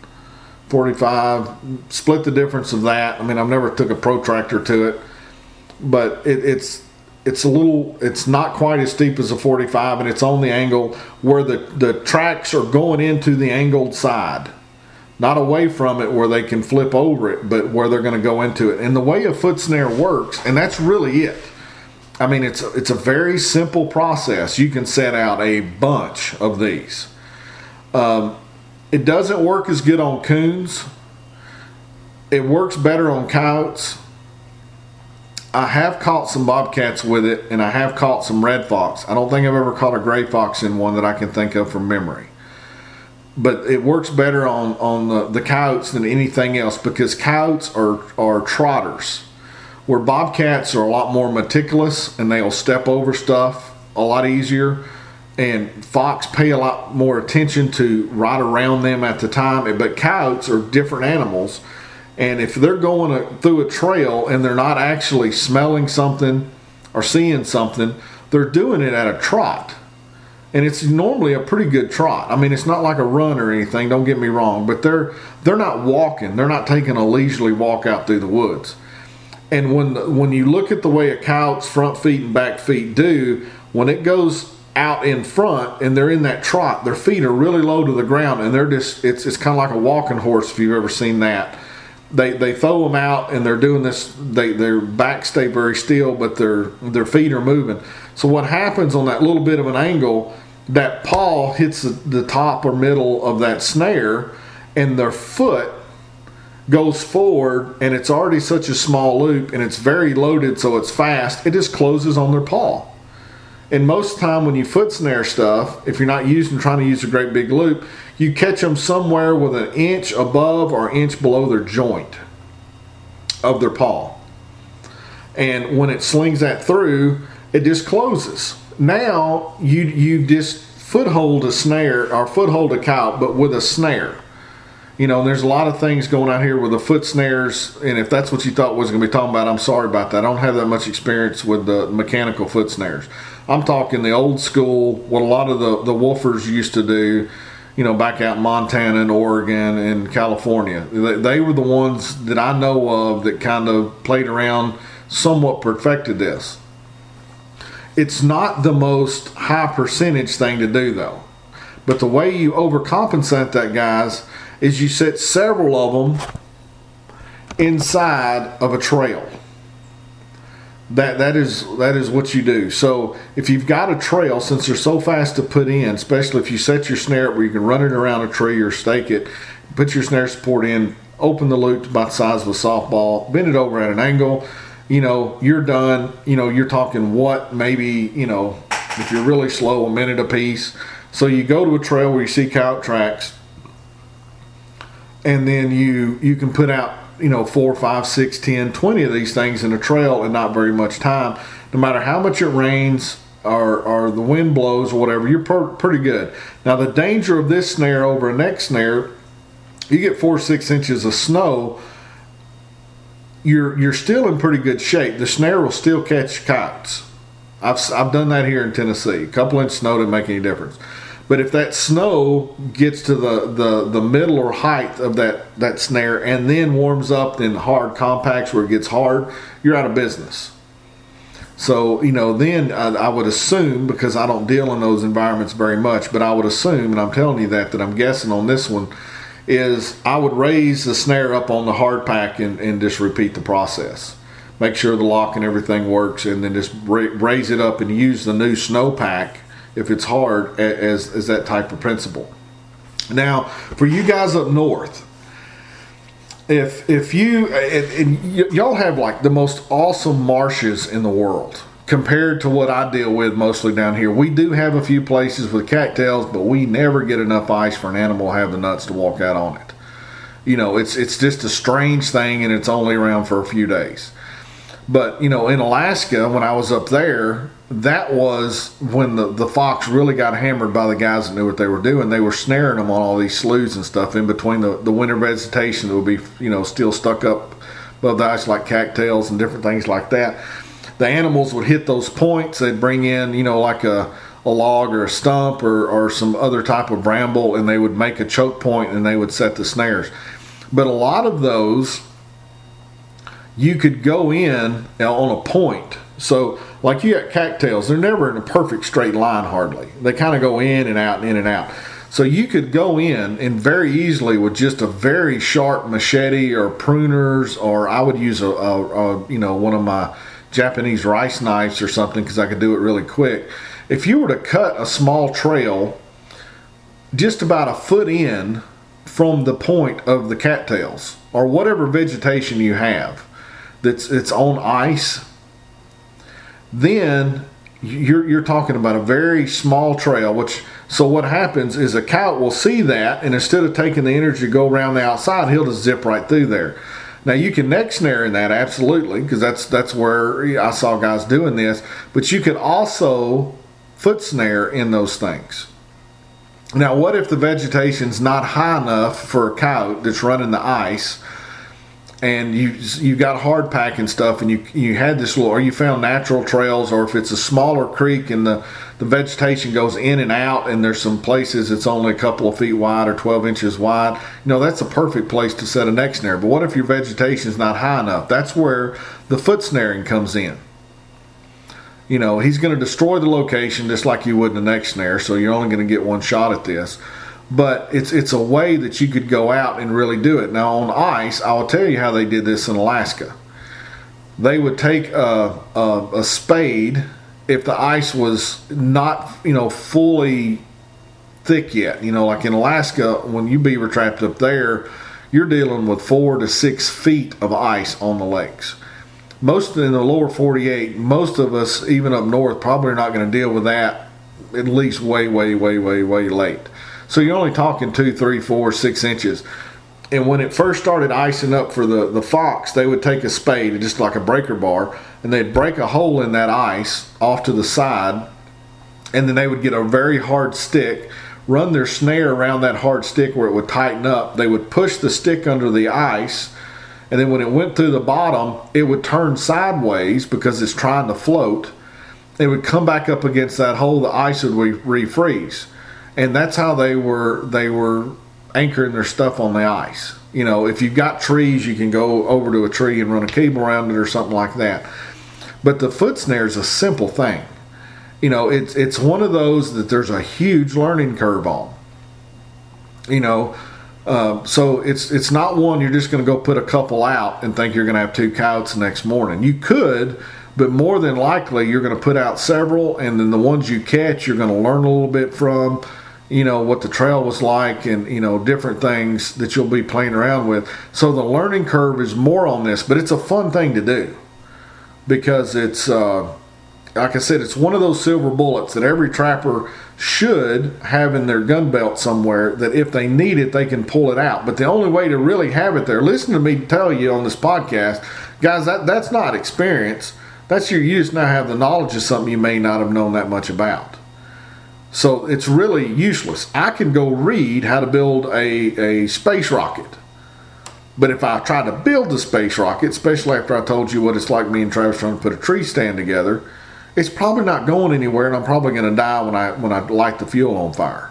forty-five, split the difference of that. I mean, I've never took a protractor to it, but it, it's it's a little, it's not quite as steep as a forty-five, and it's on the angle where the, the tracks are going into the angled side, not away from it where they can flip over it, but where they're going to go into it. And the way a foot snare works, and that's really it. I mean, it's it's a very simple process. You can set out a bunch of these. Um, It doesn't work as good on coons. It works better on coyotes. I have caught some bobcats with it, and I have caught some red fox. I don't think I've ever caught a gray fox in one that I can think of from memory. But it works better on, on the, the coyotes than anything else, because coyotes are, are trotters, where bobcats are a lot more meticulous, and they'll step over stuff a lot easier. And fox pay a lot more attention to right around them at the time. But coyotes are different animals. And if they're going a, through a trail and they're not actually smelling something or seeing something, they're doing it at a trot. And it's normally a pretty good trot. I mean, it's not like a run or anything, don't get me wrong. But they're they're not walking. They're not taking a leisurely walk out through the woods. And when, the, when you look at the way a coyote's front feet and back feet do, when it goes out in front and they're in that trot, their feet are really low to the ground, and they're just it's it's kind of like a walking horse, if you've ever seen that. They they throw them out and they're doing this, they their backs stay very still, but their their feet are moving. So what happens on that little bit of an angle, that paw hits the, the top or middle of that snare, and their foot goes forward, and it's already such a small loop and it's very loaded, so it's fast, it just closes on their paw. And most of the time when you foot snare stuff, if you're not using trying to use a great big loop, you catch them somewhere with an inch above or inch below their joint of their paw. And when it slings that through, it just closes. Now you you just foothold a snare or foothold a coyote, but with a snare. You know, and there's a lot of things going on here with the foot snares, and if that's what you thought was going to be talking about, I'm sorry about that. I don't have that much experience with the mechanical foot snares. I'm talking the old school, what a lot of the, the woofers used to do, you know, back out in Montana and Oregon and California. They, they were the ones that I know of that kind of played around, somewhat perfected this. It's not the most high percentage thing to do, though. But the way you overcompensate that, guys, is you set several of them inside of a trail. That that is that is what you do. So if you've got a trail, since they're so fast to put in, especially if you set your snare up where you can run it around a tree or stake it, put your snare support in open the loop to about the size of a softball, bend it over at an angle, you know, you're done. You know, you're talking what, maybe, you know, if you're really slow, a minute a piece. So you go to a trail where you see coyote tracks, and then you you can put out, you know, four, five, six, ten, twenty of these things in a trail in not very much time. No matter how much it rains or, or the wind blows or whatever, you're per, pretty good. Now the danger of this snare over a next snare, you get four, six inches of snow, you're you're still in pretty good shape. The snare will still catch coyotes. I've I've done that here in Tennessee. A couple inches of snow didn't make any difference. But if that snow gets to the, the, the middle or height of that, that snare and then warms up in hard compacts where it gets hard, you're out of business. So, you know, then I, I would assume, because I don't deal in those environments very much, but I would assume, and I'm telling you that, that I'm guessing on this one, is I would raise the snare up on the hard pack and, and just repeat the process. Make sure the lock and everything works, and then just raise it up and use the new snow pack, if it's hard, as, as that type of principle. Now, for you guys up north, if if you, and, and y- y'all have like the most awesome marshes in the world compared to what I deal with mostly down here. We do have a few places with cattails, but we never get enough ice for an animal to have the nuts to walk out on it. You know, it's it's just a strange thing, and it's only around for a few days. But, you know, in Alaska, when I was up there, that was when the, the fox really got hammered by the guys that knew what they were doing. They were snaring them on all these sloughs and stuff in between the, the winter vegetation that would be, you know, still stuck up above the ice, like cattails and different things like that. The animals would hit those points. They'd bring in, you know, like a, a log or a stump or, or some other type of bramble, and they would make a choke point and they would set the snares. But a lot of those, you could go in on a point. So, like you got cattails, they're never in a perfect straight line hardly. They kind of go in and out and in and out. So you could go in and very easily with just a very sharp machete or pruners, or I would use a, a, a you know, one of my Japanese rice knives or something, because I could do it really quick. If you were to cut a small trail just about a foot in from the point of the cattails or whatever vegetation you have that's it's on ice, then you're you're talking about a very small trail. Which, so what happens is a coyote will see that, and instead of taking the energy to go around the outside, he'll just zip right through there. Now you can neck snare in that, absolutely, because that's that's where I saw guys doing this. But you can also foot snare in those things. Now, what if the vegetation's not high enough for a coyote that's running the ice, and you you got hard pack and stuff, and you you had this little, or you found natural trails, or if it's a smaller creek and the, the vegetation goes in and out, and there's some places it's only a couple of feet wide or twelve inches wide, you know, that's a perfect place to set a neck snare. But what if your vegetation's not high enough? That's where the foot snaring comes in. You know, he's going to destroy the location just like you would in a neck snare, so you're only going to get one shot at this. But it's it's a way that you could go out and really do it. Now on ice, I will tell you how they did this in Alaska. They would take a, a, a spade if the ice was not, you know, fully thick yet. You know, like in Alaska, when you beaver trapped up there, you're dealing with four to six feet of ice on the lakes. Most in the lower forty-eight, most of us, even up north, probably are not going to deal with that at least way, way, way, way, way late. So you're only talking two, three, four, six inches. And when it first started icing up for the, the fox, they would take a spade, just like a breaker bar, and they'd break a hole in that ice off to the side, and then they would get a very hard stick, run their snare around that hard stick where it would tighten up. They would push the stick under the ice, and then when it went through the bottom, it would turn sideways because it's trying to float. It would come back up against that hole, the ice would re- refreeze. And that's how they were they were anchoring their stuff on the ice. You know, if you've got trees, you can go over to a tree and run a cable around it or something like that. But the foot snare is a simple thing. You know, it's it's one of those that there's a huge learning curve on. You know, uh, so it's it's not one you're just going to go put a couple out and think you're going to have two coyotes the next morning. You could, but more than likely you're going to put out several, and then the ones you catch you're going to learn a little bit from. you know, what the trail was like and, you know, different things that you'll be playing around with. So the learning curve is more on this, but it's a fun thing to do because it's, uh, like I said, it's one of those silver bullets that every trapper should have in their gun belt somewhere, that if they need it, they can pull it out. But the only way to really have it there, listen to me tell you on this podcast, guys, that, that's not experience. That's your, you just now have the knowledge of something you may not have known that much about. So it's really useless. I can go read how to build a, a space rocket. But if I try to build the space rocket, especially after I told you what it's like me and Travis trying to put a tree stand together, it's probably not going anywhere, and I'm probably going to die when I when I light the fuel on fire.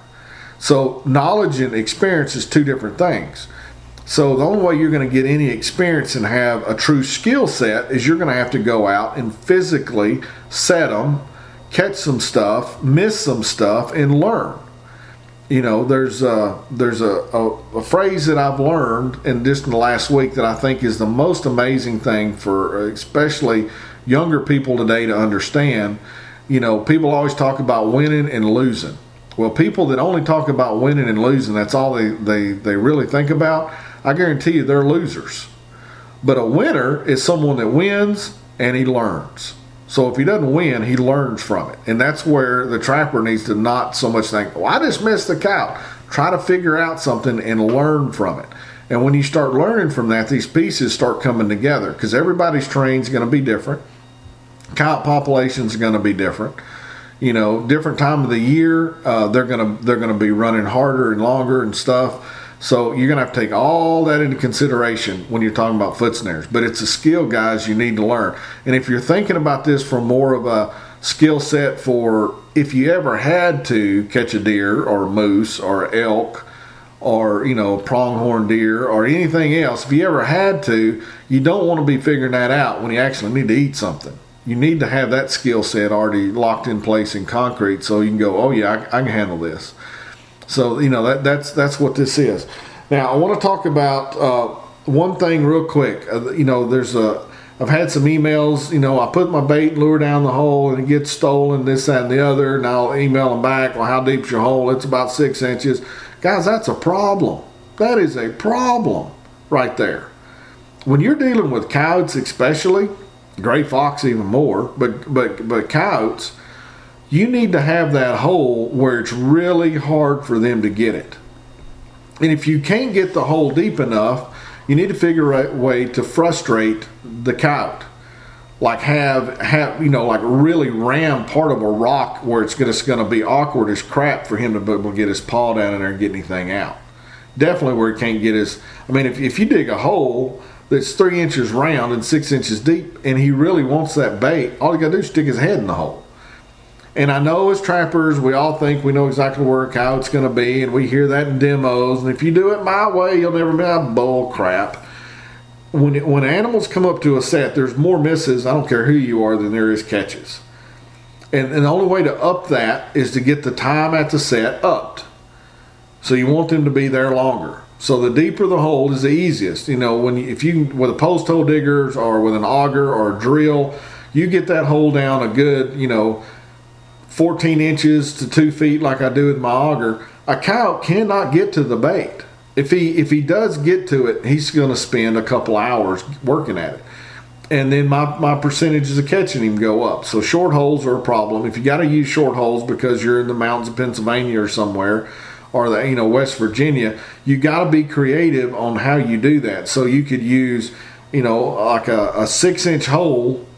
So knowledge and experience is two different things. So the only way you're going to get any experience and have a true skill set is you're going to have to go out and physically set them, catch some stuff, miss some stuff, and learn. You know, there's a, there's a, a, a phrase that I've learned in just in the last week that I think is the most amazing thing for especially younger people today to understand. You know, people always talk about winning and losing. Well, people that only talk about winning and losing, that's all they, they, they really think about, I guarantee you they're losers. But a winner is someone that wins and he learns. So if he doesn't win, he learns from it. And that's where the trapper needs to not so much think, well, I just missed the cow. Try to figure out something and learn from it. And when you start learning from that, these pieces start coming together because everybody's terrain is going to be different. Coyote populations are going to be different. You know, different time of the year, uh, they're going to they're going to be running harder and longer and stuff. So you're going to have to take all that into consideration when you're talking about foot snares. But it's a skill, guys, you need to learn. And if you're thinking about this from more of a skill set for if you ever had to catch a deer or a moose or elk or, you know, pronghorn deer or anything else, if you ever had to, you don't want to be figuring that out when you actually need to eat something. You need to have that skill set already locked in place in concrete so you can go, oh yeah, I, I can handle this. So, you know, that that's that's what this is. Now, I want to talk about uh, one thing real quick. Uh, you know, there's a, I've had some emails, you know, I put my bait and lure down the hole and it gets stolen, this, that, and the other, and I'll email them back, well, how deep's your hole? It's about six inches. Guys, that's a problem. That is a problem right there. When you're dealing with coyotes especially, gray fox even more, but but but coyotes, you need to have that hole where it's really hard for them to get it. And if you can't get the hole deep enough, you need to figure out a way to frustrate the coyote. Like have have you know like really ram part of a rock where it's gonna, it's gonna be awkward as crap for him to be able to get his paw down in there and get anything out. Definitely where he can't get his. I mean, if if you dig a hole that's three inches round and six inches deep, and he really wants that bait, all you gotta do is stick his head in the hole. And I know as trappers, we all think we know exactly where a coyote's gonna be, and we hear that in demos. And if you do it my way, you'll never be a bull crap. When it, when animals come up to a set, there's more misses. I don't care who you are than there is catches. And, and the only way to up that is to get the time at the set upped. So you want them to be there longer. So the deeper the hole is the easiest. You know, when you, if you with a post hole diggers or with an auger or a drill, you get that hole down a good, you know, fourteen inches to two feet like I do with my auger. A coyote cannot get to the bait. If he if he does get to it, he's going to spend a couple hours working at it. And then my, my percentages of catching him go up. So short holes are a problem. If you got to use short holes because you're in the mountains of Pennsylvania or somewhere, or the, you know, West Virginia, you got to be creative on how you do that. So you could use, you know, like a, a six inch hole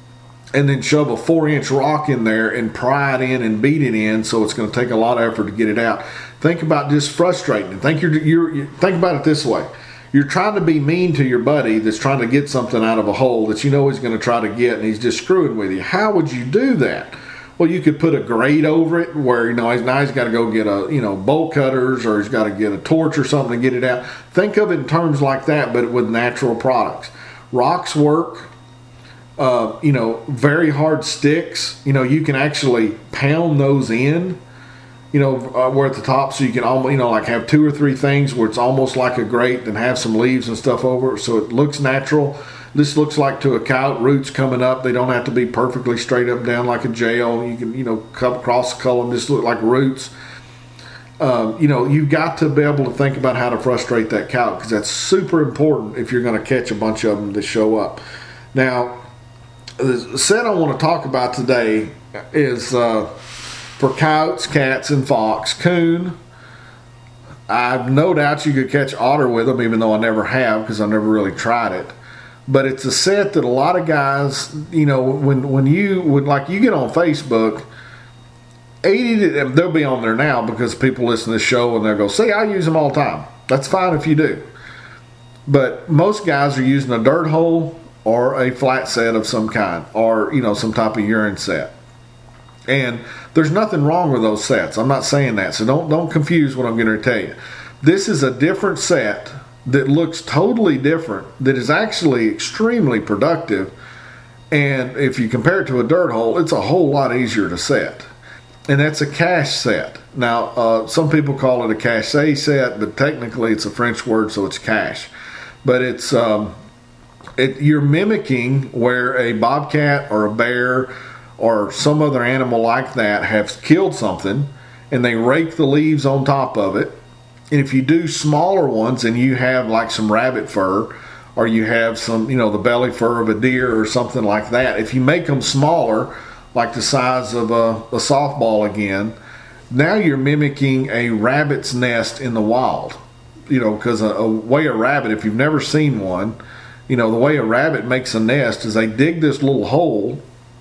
and then shove a four inch rock in there and pry it in and beat it in. So it's going to take a lot of effort to get it out. Think about just frustrating. Think you're, you're, you think about it this way. You're trying to be mean to your buddy that's trying to get something out of a hole that you know he's going to try to get, and he's just screwing with you. How would you do that? Well, you could put a grate over it where, you know, he's, now he's got to go get a, you know, bolt cutters, or he's got to get a torch or something to get it out. Think of it in terms like that, but with natural products. Rocks work. Uh, you know, very hard sticks. You know, you can actually pound those in, you know, uh, where at the top, so you can almost, you know, like have two or three things where it's almost like a grate and have some leaves and stuff over it, so it looks natural. This looks like to a coyote, roots coming up. They don't have to be perfectly straight up down like a jail. You can, you know, cross color them, just look like roots. um, you know, you've got to be able to think about how to frustrate that coyote, because that's super important if you're going to catch a bunch of them that show up. Now, the set I want to talk about today is uh, for coyotes, cats, and fox. Coon, I've no doubt you could catch otter with them, even though I never have, because I never really tried it. But it's a set that a lot of guys, you know, when when you would, like, you get on Facebook, eighty to, they'll be on there now because people listen to this show and they'll go, see, I use them all the time. That's fine if you do. But most guys are using a dirt hole or a flat set of some kind, or, you know, some type of urine set. And there's nothing wrong with those sets. I'm not saying that, so don't don't confuse what I'm going to tell you. This is a different set that looks totally different, that is actually extremely productive. And if you compare it to a dirt hole, it's a whole lot easier to set. And that's a cache set. Now, uh, some people call it a cache set, but technically it's a French word, so it's cache. But it's um, it, you're mimicking where a bobcat or a bear or some other animal like that have killed something, and they rake the leaves on top of it. And if you do smaller ones and you have like some rabbit fur, or you have some, you know, the belly fur of a deer or something like that, if you make them smaller, like the size of a, a softball again, now you're mimicking a rabbit's nest in the wild. You know, because a, a way a rabbit, if you've never seen one, you know, the way a rabbit makes a nest is they dig this little hole,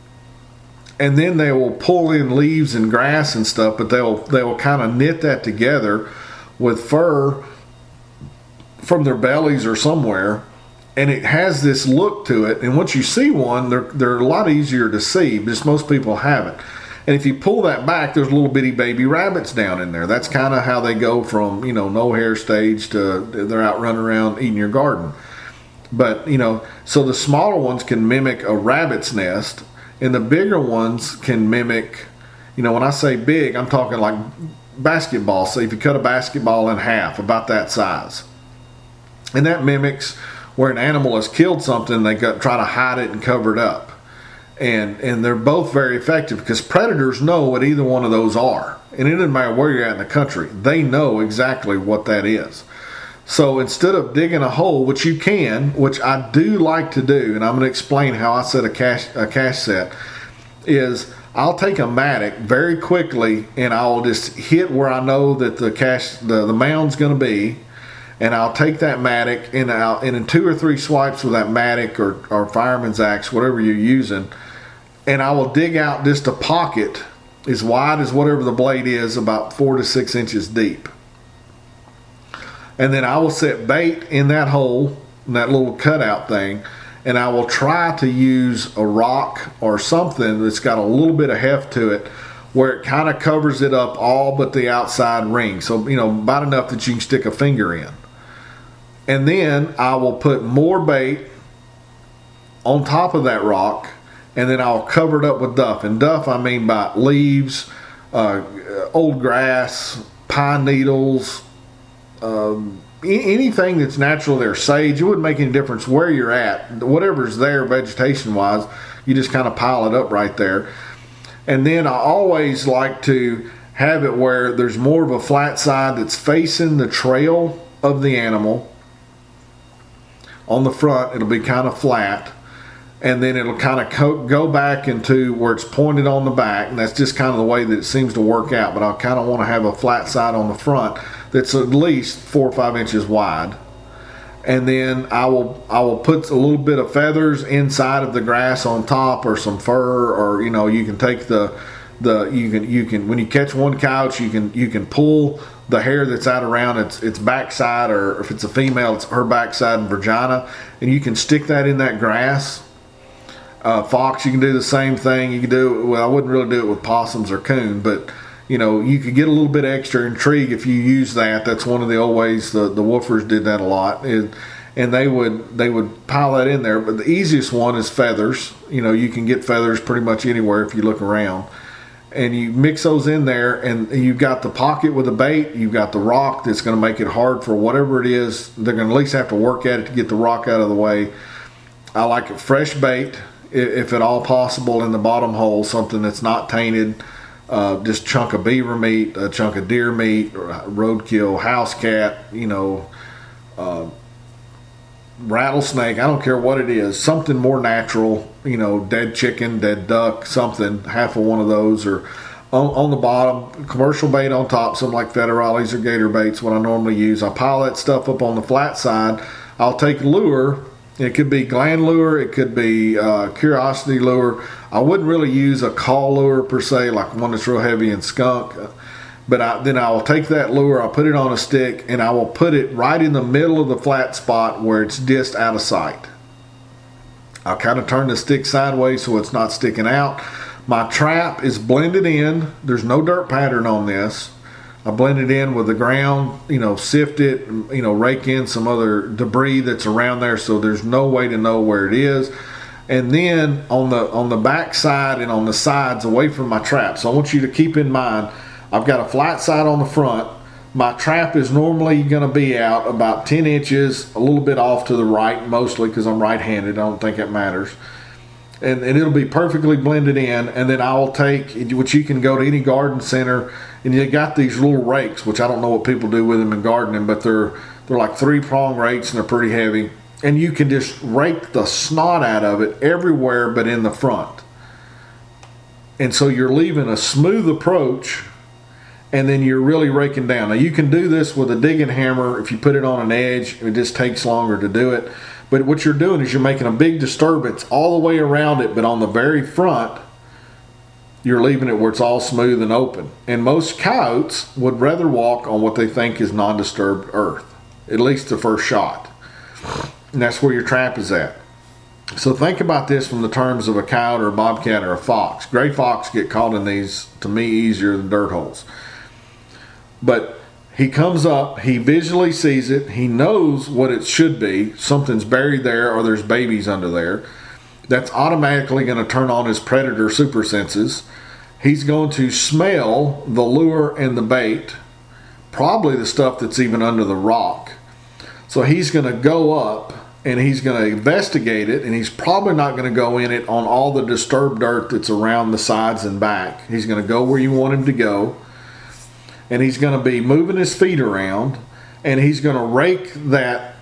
and then they will pull in leaves and grass and stuff, but they'll they'll kind of knit that together with fur from their bellies or somewhere, and it has this look to it. And once you see one, they're they're a lot easier to see, because most people haven't. And if you pull that back, there's little bitty baby rabbits down in there. That's kind of how they go from, you know, no hair stage to they're out running around eating your garden. But, you know, so the smaller ones can mimic a rabbit's nest, and the bigger ones can mimic, you know, when I say big, I'm talking like basketball. So if you cut a basketball in half, about that size. And that mimics where an animal has killed something, they got, try to hide it and cover it up. And and they're both very effective, because predators know what either one of those are. And it doesn't matter where you're at in the country. They know exactly what that is. So instead of digging a hole, which you can, which I do like to do, and I'm going to explain how I set a cache, a cache set, is I'll take a mattock very quickly and I'll just hit where I know that the cache, the, the mound's going to be. And I'll take that mattock and, I'll, and in two or three swipes with that mattock or, or fireman's axe, whatever you're using, and I will dig out just a pocket as wide as whatever the blade is, about four to six inches deep. And then I will set bait in that hole, in that little cutout thing, and I will try to use a rock or something that's got a little bit of heft to it, where it kind of covers it up all but the outside ring. So, you know, about enough that you can stick a finger in. And then I will put more bait on top of that rock, and then I'll cover it up with duff. And duff, I mean by leaves, uh, old grass, pine needles, um, anything that's natural there. Sage, it wouldn't make any difference where you're at. Whatever's there vegetation-wise, you just kind of pile it up right there. And then I always like to have it where there's more of a flat side that's facing the trail of the animal. On the front, it'll be kind of flat, and then it'll kind of co- go back into where it's pointed on the back, and that's just kind of the way that it seems to work out. But I kind of want to have a flat side on the front that's at least four or five inches wide. And then I will I will put a little bit of feathers inside of the grass on top, or some fur, or, you know, you can take the the you can you can when you catch one couch, you can you can pull the hair that's out around its its backside, or if it's a female, it's her backside and vagina, and you can stick that in that grass. Uh, fox, you can do the same thing. You can do, well, I wouldn't really do it with possums or coon, but, you know, you could get a little bit extra intrigue if you use that. That's one of the old ways the, the woofers did that a lot. It, and they would they would pile that in there. But the easiest one is feathers. You know, you can get feathers pretty much anywhere if you look around. And you mix those in there, and you've got the pocket with the bait. You've got the rock that's going to make it hard for whatever it is. They're going to at least have to work at it to get the rock out of the way. I like it fresh bait, if at all possible, in the bottom hole, something that's not tainted. uh, just chunk of beaver meat, a chunk of deer meat, or roadkill, house cat, you know, uh, rattlesnake, I don't care what it is, something more natural, you know, dead chicken, dead duck, something, half of one of those, or on, on the bottom, commercial bait on top, something like federales or gator baits, what I normally use. I pile that stuff up on the flat side. I'll take lure. It could be gland lure, it could be uh, curiosity lure. I wouldn't really use a call lure per se, like one that's real heavy and skunk. But I, then I will take that lure, I'll put it on a stick, and I will put it right in the middle of the flat spot where it's just out of sight. I'll kind of turn the stick sideways so it's not sticking out. My trap is blended in. There's no dirt pattern on this. I blend it in with the ground, you know, sift it, you know, rake in some other debris that's around there so there's no way to know where it is. And then on the on the back side and on the sides away from my trap. So I want you to keep in mind, I've got a flat side on the front. My trap is normally going to be out about ten inches, a little bit off to the right, mostly because I'm right-handed. I don't think it matters. And, and it'll be perfectly blended in. And then I will take, which you can go to any garden center, and you got these little rakes, which I don't know what people do with them in gardening, but they're they're like three-prong rakes, and they're pretty heavy. And you can just rake the snot out of it everywhere but in the front. And so you're leaving a smooth approach, and then you're really raking down. Now you can do this with a digging hammer if you put it on an edge. It just takes longer to do it. But what you're doing is you're making a big disturbance all the way around it, but on the very front, you're leaving it where it's all smooth and open. And most coyotes would rather walk on what they think is non-disturbed earth, at least the first shot. And that's where your trap is at. So think about this from the terms of a coyote or a bobcat or a fox. Gray fox get caught in these, to me, easier than dirt holes. But he comes up, he visually sees it, he knows what it should be. Something's buried there or there's babies under there. That's automatically going to turn on his predator super senses. He's going to smell the lure and the bait, probably the stuff that's even under the rock. So he's going to go up and he's going to investigate it, and he's probably not going to go in it on all the disturbed dirt that's around the sides and back. He's going to go where you want him to go, and he's going to be moving his feet around, and he's going to rake that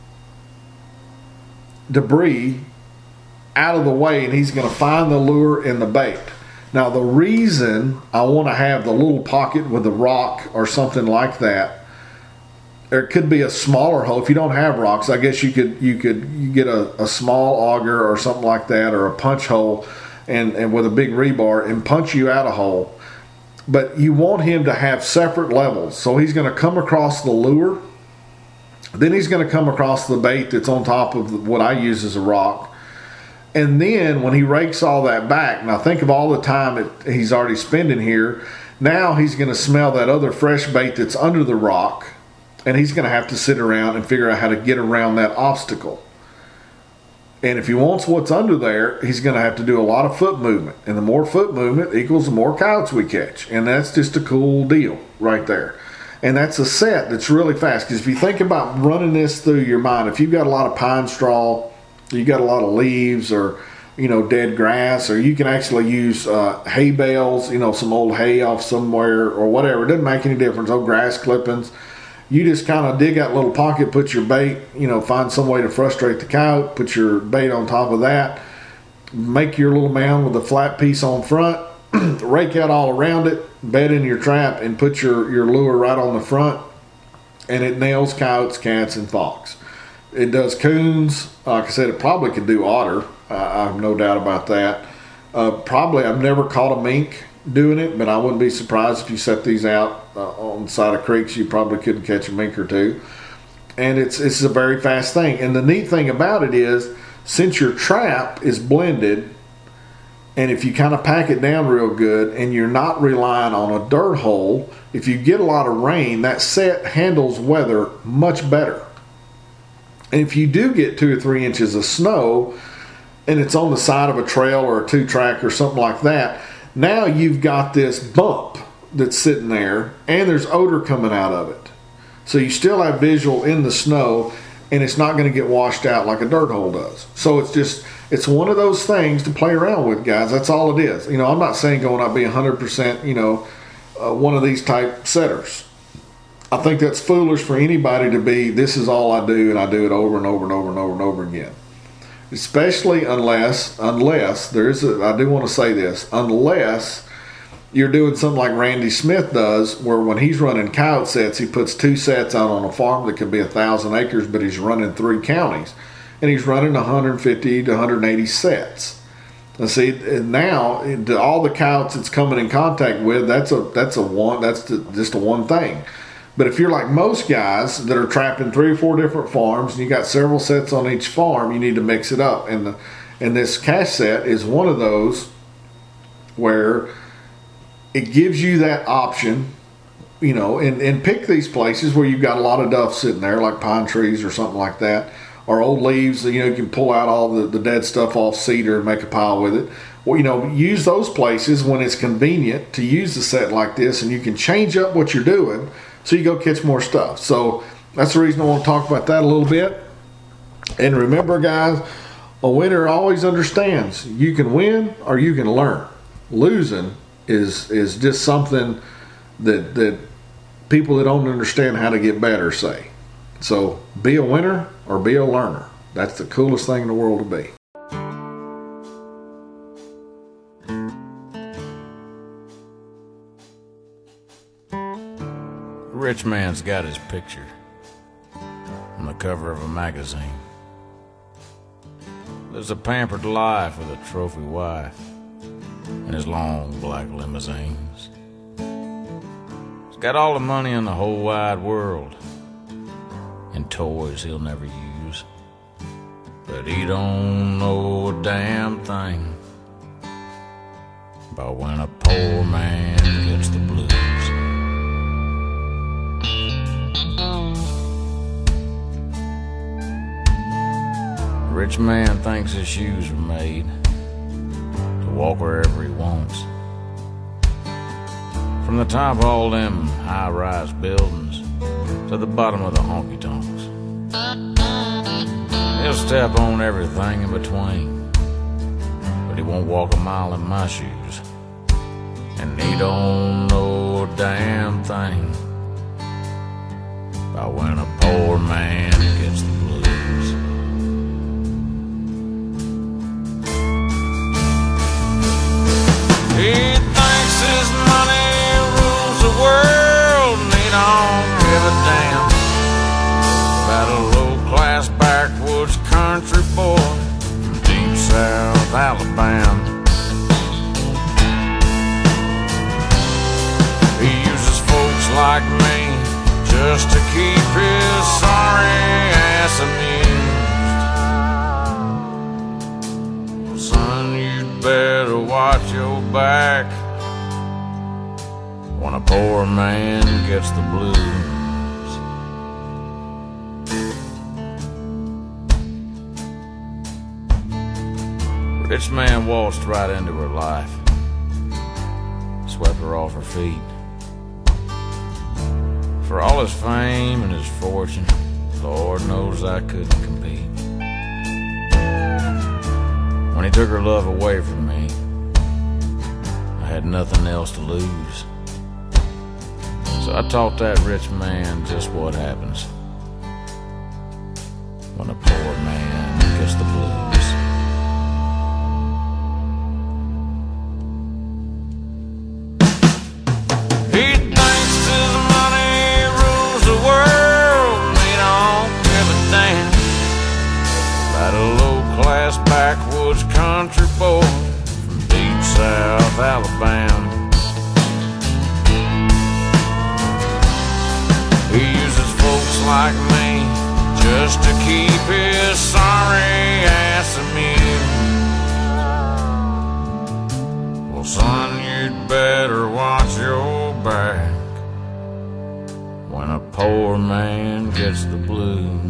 debris out of the way, and he's going to find the lure and the bait. Now, the reason I want to have the little pocket with the rock or something like that, there could be a smaller hole. If you don't have rocks, I guess you could you could you get a, a small auger or something like that, or a punch hole, and, and with a big rebar, and punch you out a hole. But you want him to have separate levels. So he's going to come across the lure, then he's going to come across the bait that's on top of what I use as a rock. And then when he rakes all that back, now think of all the time it, he's already spending here. Now he's going to smell that other fresh bait that's under the rock, and he's going to have to sit around and figure out how to get around that obstacle. And if he wants what's under there, he's going to have to do a lot of foot movement. And the more foot movement equals the more coyotes we catch. And that's just a cool deal right there. And that's a set that's really fast. Because if you think about running this through your mind, if you've got a lot of pine straw, you got a lot of leaves, or you know, dead grass, or you can actually use uh, hay bales, you know, some old hay off somewhere or whatever. It doesn't make any difference. Old grass clippings. You just kind of dig that little pocket, put your bait, you know, find some way to frustrate the coyote, put your bait on top of that, make your little mound with a flat piece on front, rake out all around it, bed in your trap, and put your, your lure right on the front, and it nails coyotes, cats, and fox. It does coons. Like I said, it probably could do otter. Uh, I have no doubt about that. Uh, probably, I've never caught a mink doing it, but I wouldn't be surprised if you set these out uh, on the side of creeks. You probably couldn't catch a mink or two. And it's it's a very fast thing. And the neat thing about it is, since your trap is blended, and if you kind of pack it down real good and you're not relying on a dirt hole, if you get a lot of rain, that set handles weather much better. And if you do get two or three inches of snow and it's on the side of a trail or a two track or something like that, now you've got this bump that's sitting there, and there's odor coming out of it. So you still have visual in the snow, and it's not going to get washed out like a dirt hole does. So it's just, it's one of those things to play around with, guys. That's all it is. You know, I'm not saying go out be one hundred percent, you know, uh, one of these type setters. I think that's foolish for anybody to be, this is all I do, and I do it over and over and over and over and over again. Especially unless, unless, there is a, I do want to say this, unless you're doing something like Randy Smith does, where when he's running coyote sets, he puts two sets out on a farm that could be a thousand acres, but he's running three counties, and he's running one hundred fifty to one hundred eighty sets. And see, and now all the coyotes it's coming in contact with, that's a that's a one, that's the, just a one thing. But if you're like most guys that are trapping three or four different farms, and you got several sets on each farm, you need to mix it up. And the and this cash set is one of those where it gives you that option, you know, and, and pick these places where you've got a lot of duff sitting there, like pine trees or something like that, or old leaves. You know, you can pull out all the, the dead stuff off cedar and make a pile with it. Well, you know, use those places when it's convenient to use the set like this, and you can change up what you're doing so you go catch more stuff. So that's the reason I want to talk about that a little bit. And remember, guys, a winner always understands you can win or you can learn. Losing is is just something that that people that don't understand how to get better say. So be a winner or be a learner. That's the coolest thing in the world to be. Rich man's got his picture on the cover of a magazine. There's a pampered life with a trophy wife and his long black limousines. He's got all the money in the whole wide world and toys he'll never use, but he don't know a damn thing about when a poor man gets the blues. Rich man thinks his shoes are made to walk wherever he wants. From the top of all them high-rise buildings to the bottom of the honky-tonks. He'll step on everything in between, but he won't walk a mile in my shoes. And he don't know a damn thing about when a poor man gets the blues. He thinks his money rules the world, and he don't give a damn about a low-class backwoods country boy from deep south Alabama. He uses folks like me just to keep his sorry ass amused. Well, son, you'd better watch your back when a poor man gets the blues. Rich man waltzed right into her life, swept her off her feet. For all his fame and his fortune, Lord knows I couldn't compete. When he took her love away from me, I had nothing else to lose. So I taught that rich man just what happens when a poor man gets the blues. He thinks his money rules the world, and he don't give a damn about a low-class backwoods country boy from deep south Alabama. He uses folks like me just to keep his sorry ass amused. Well, son, you'd better watch your back when a poor man gets the blues.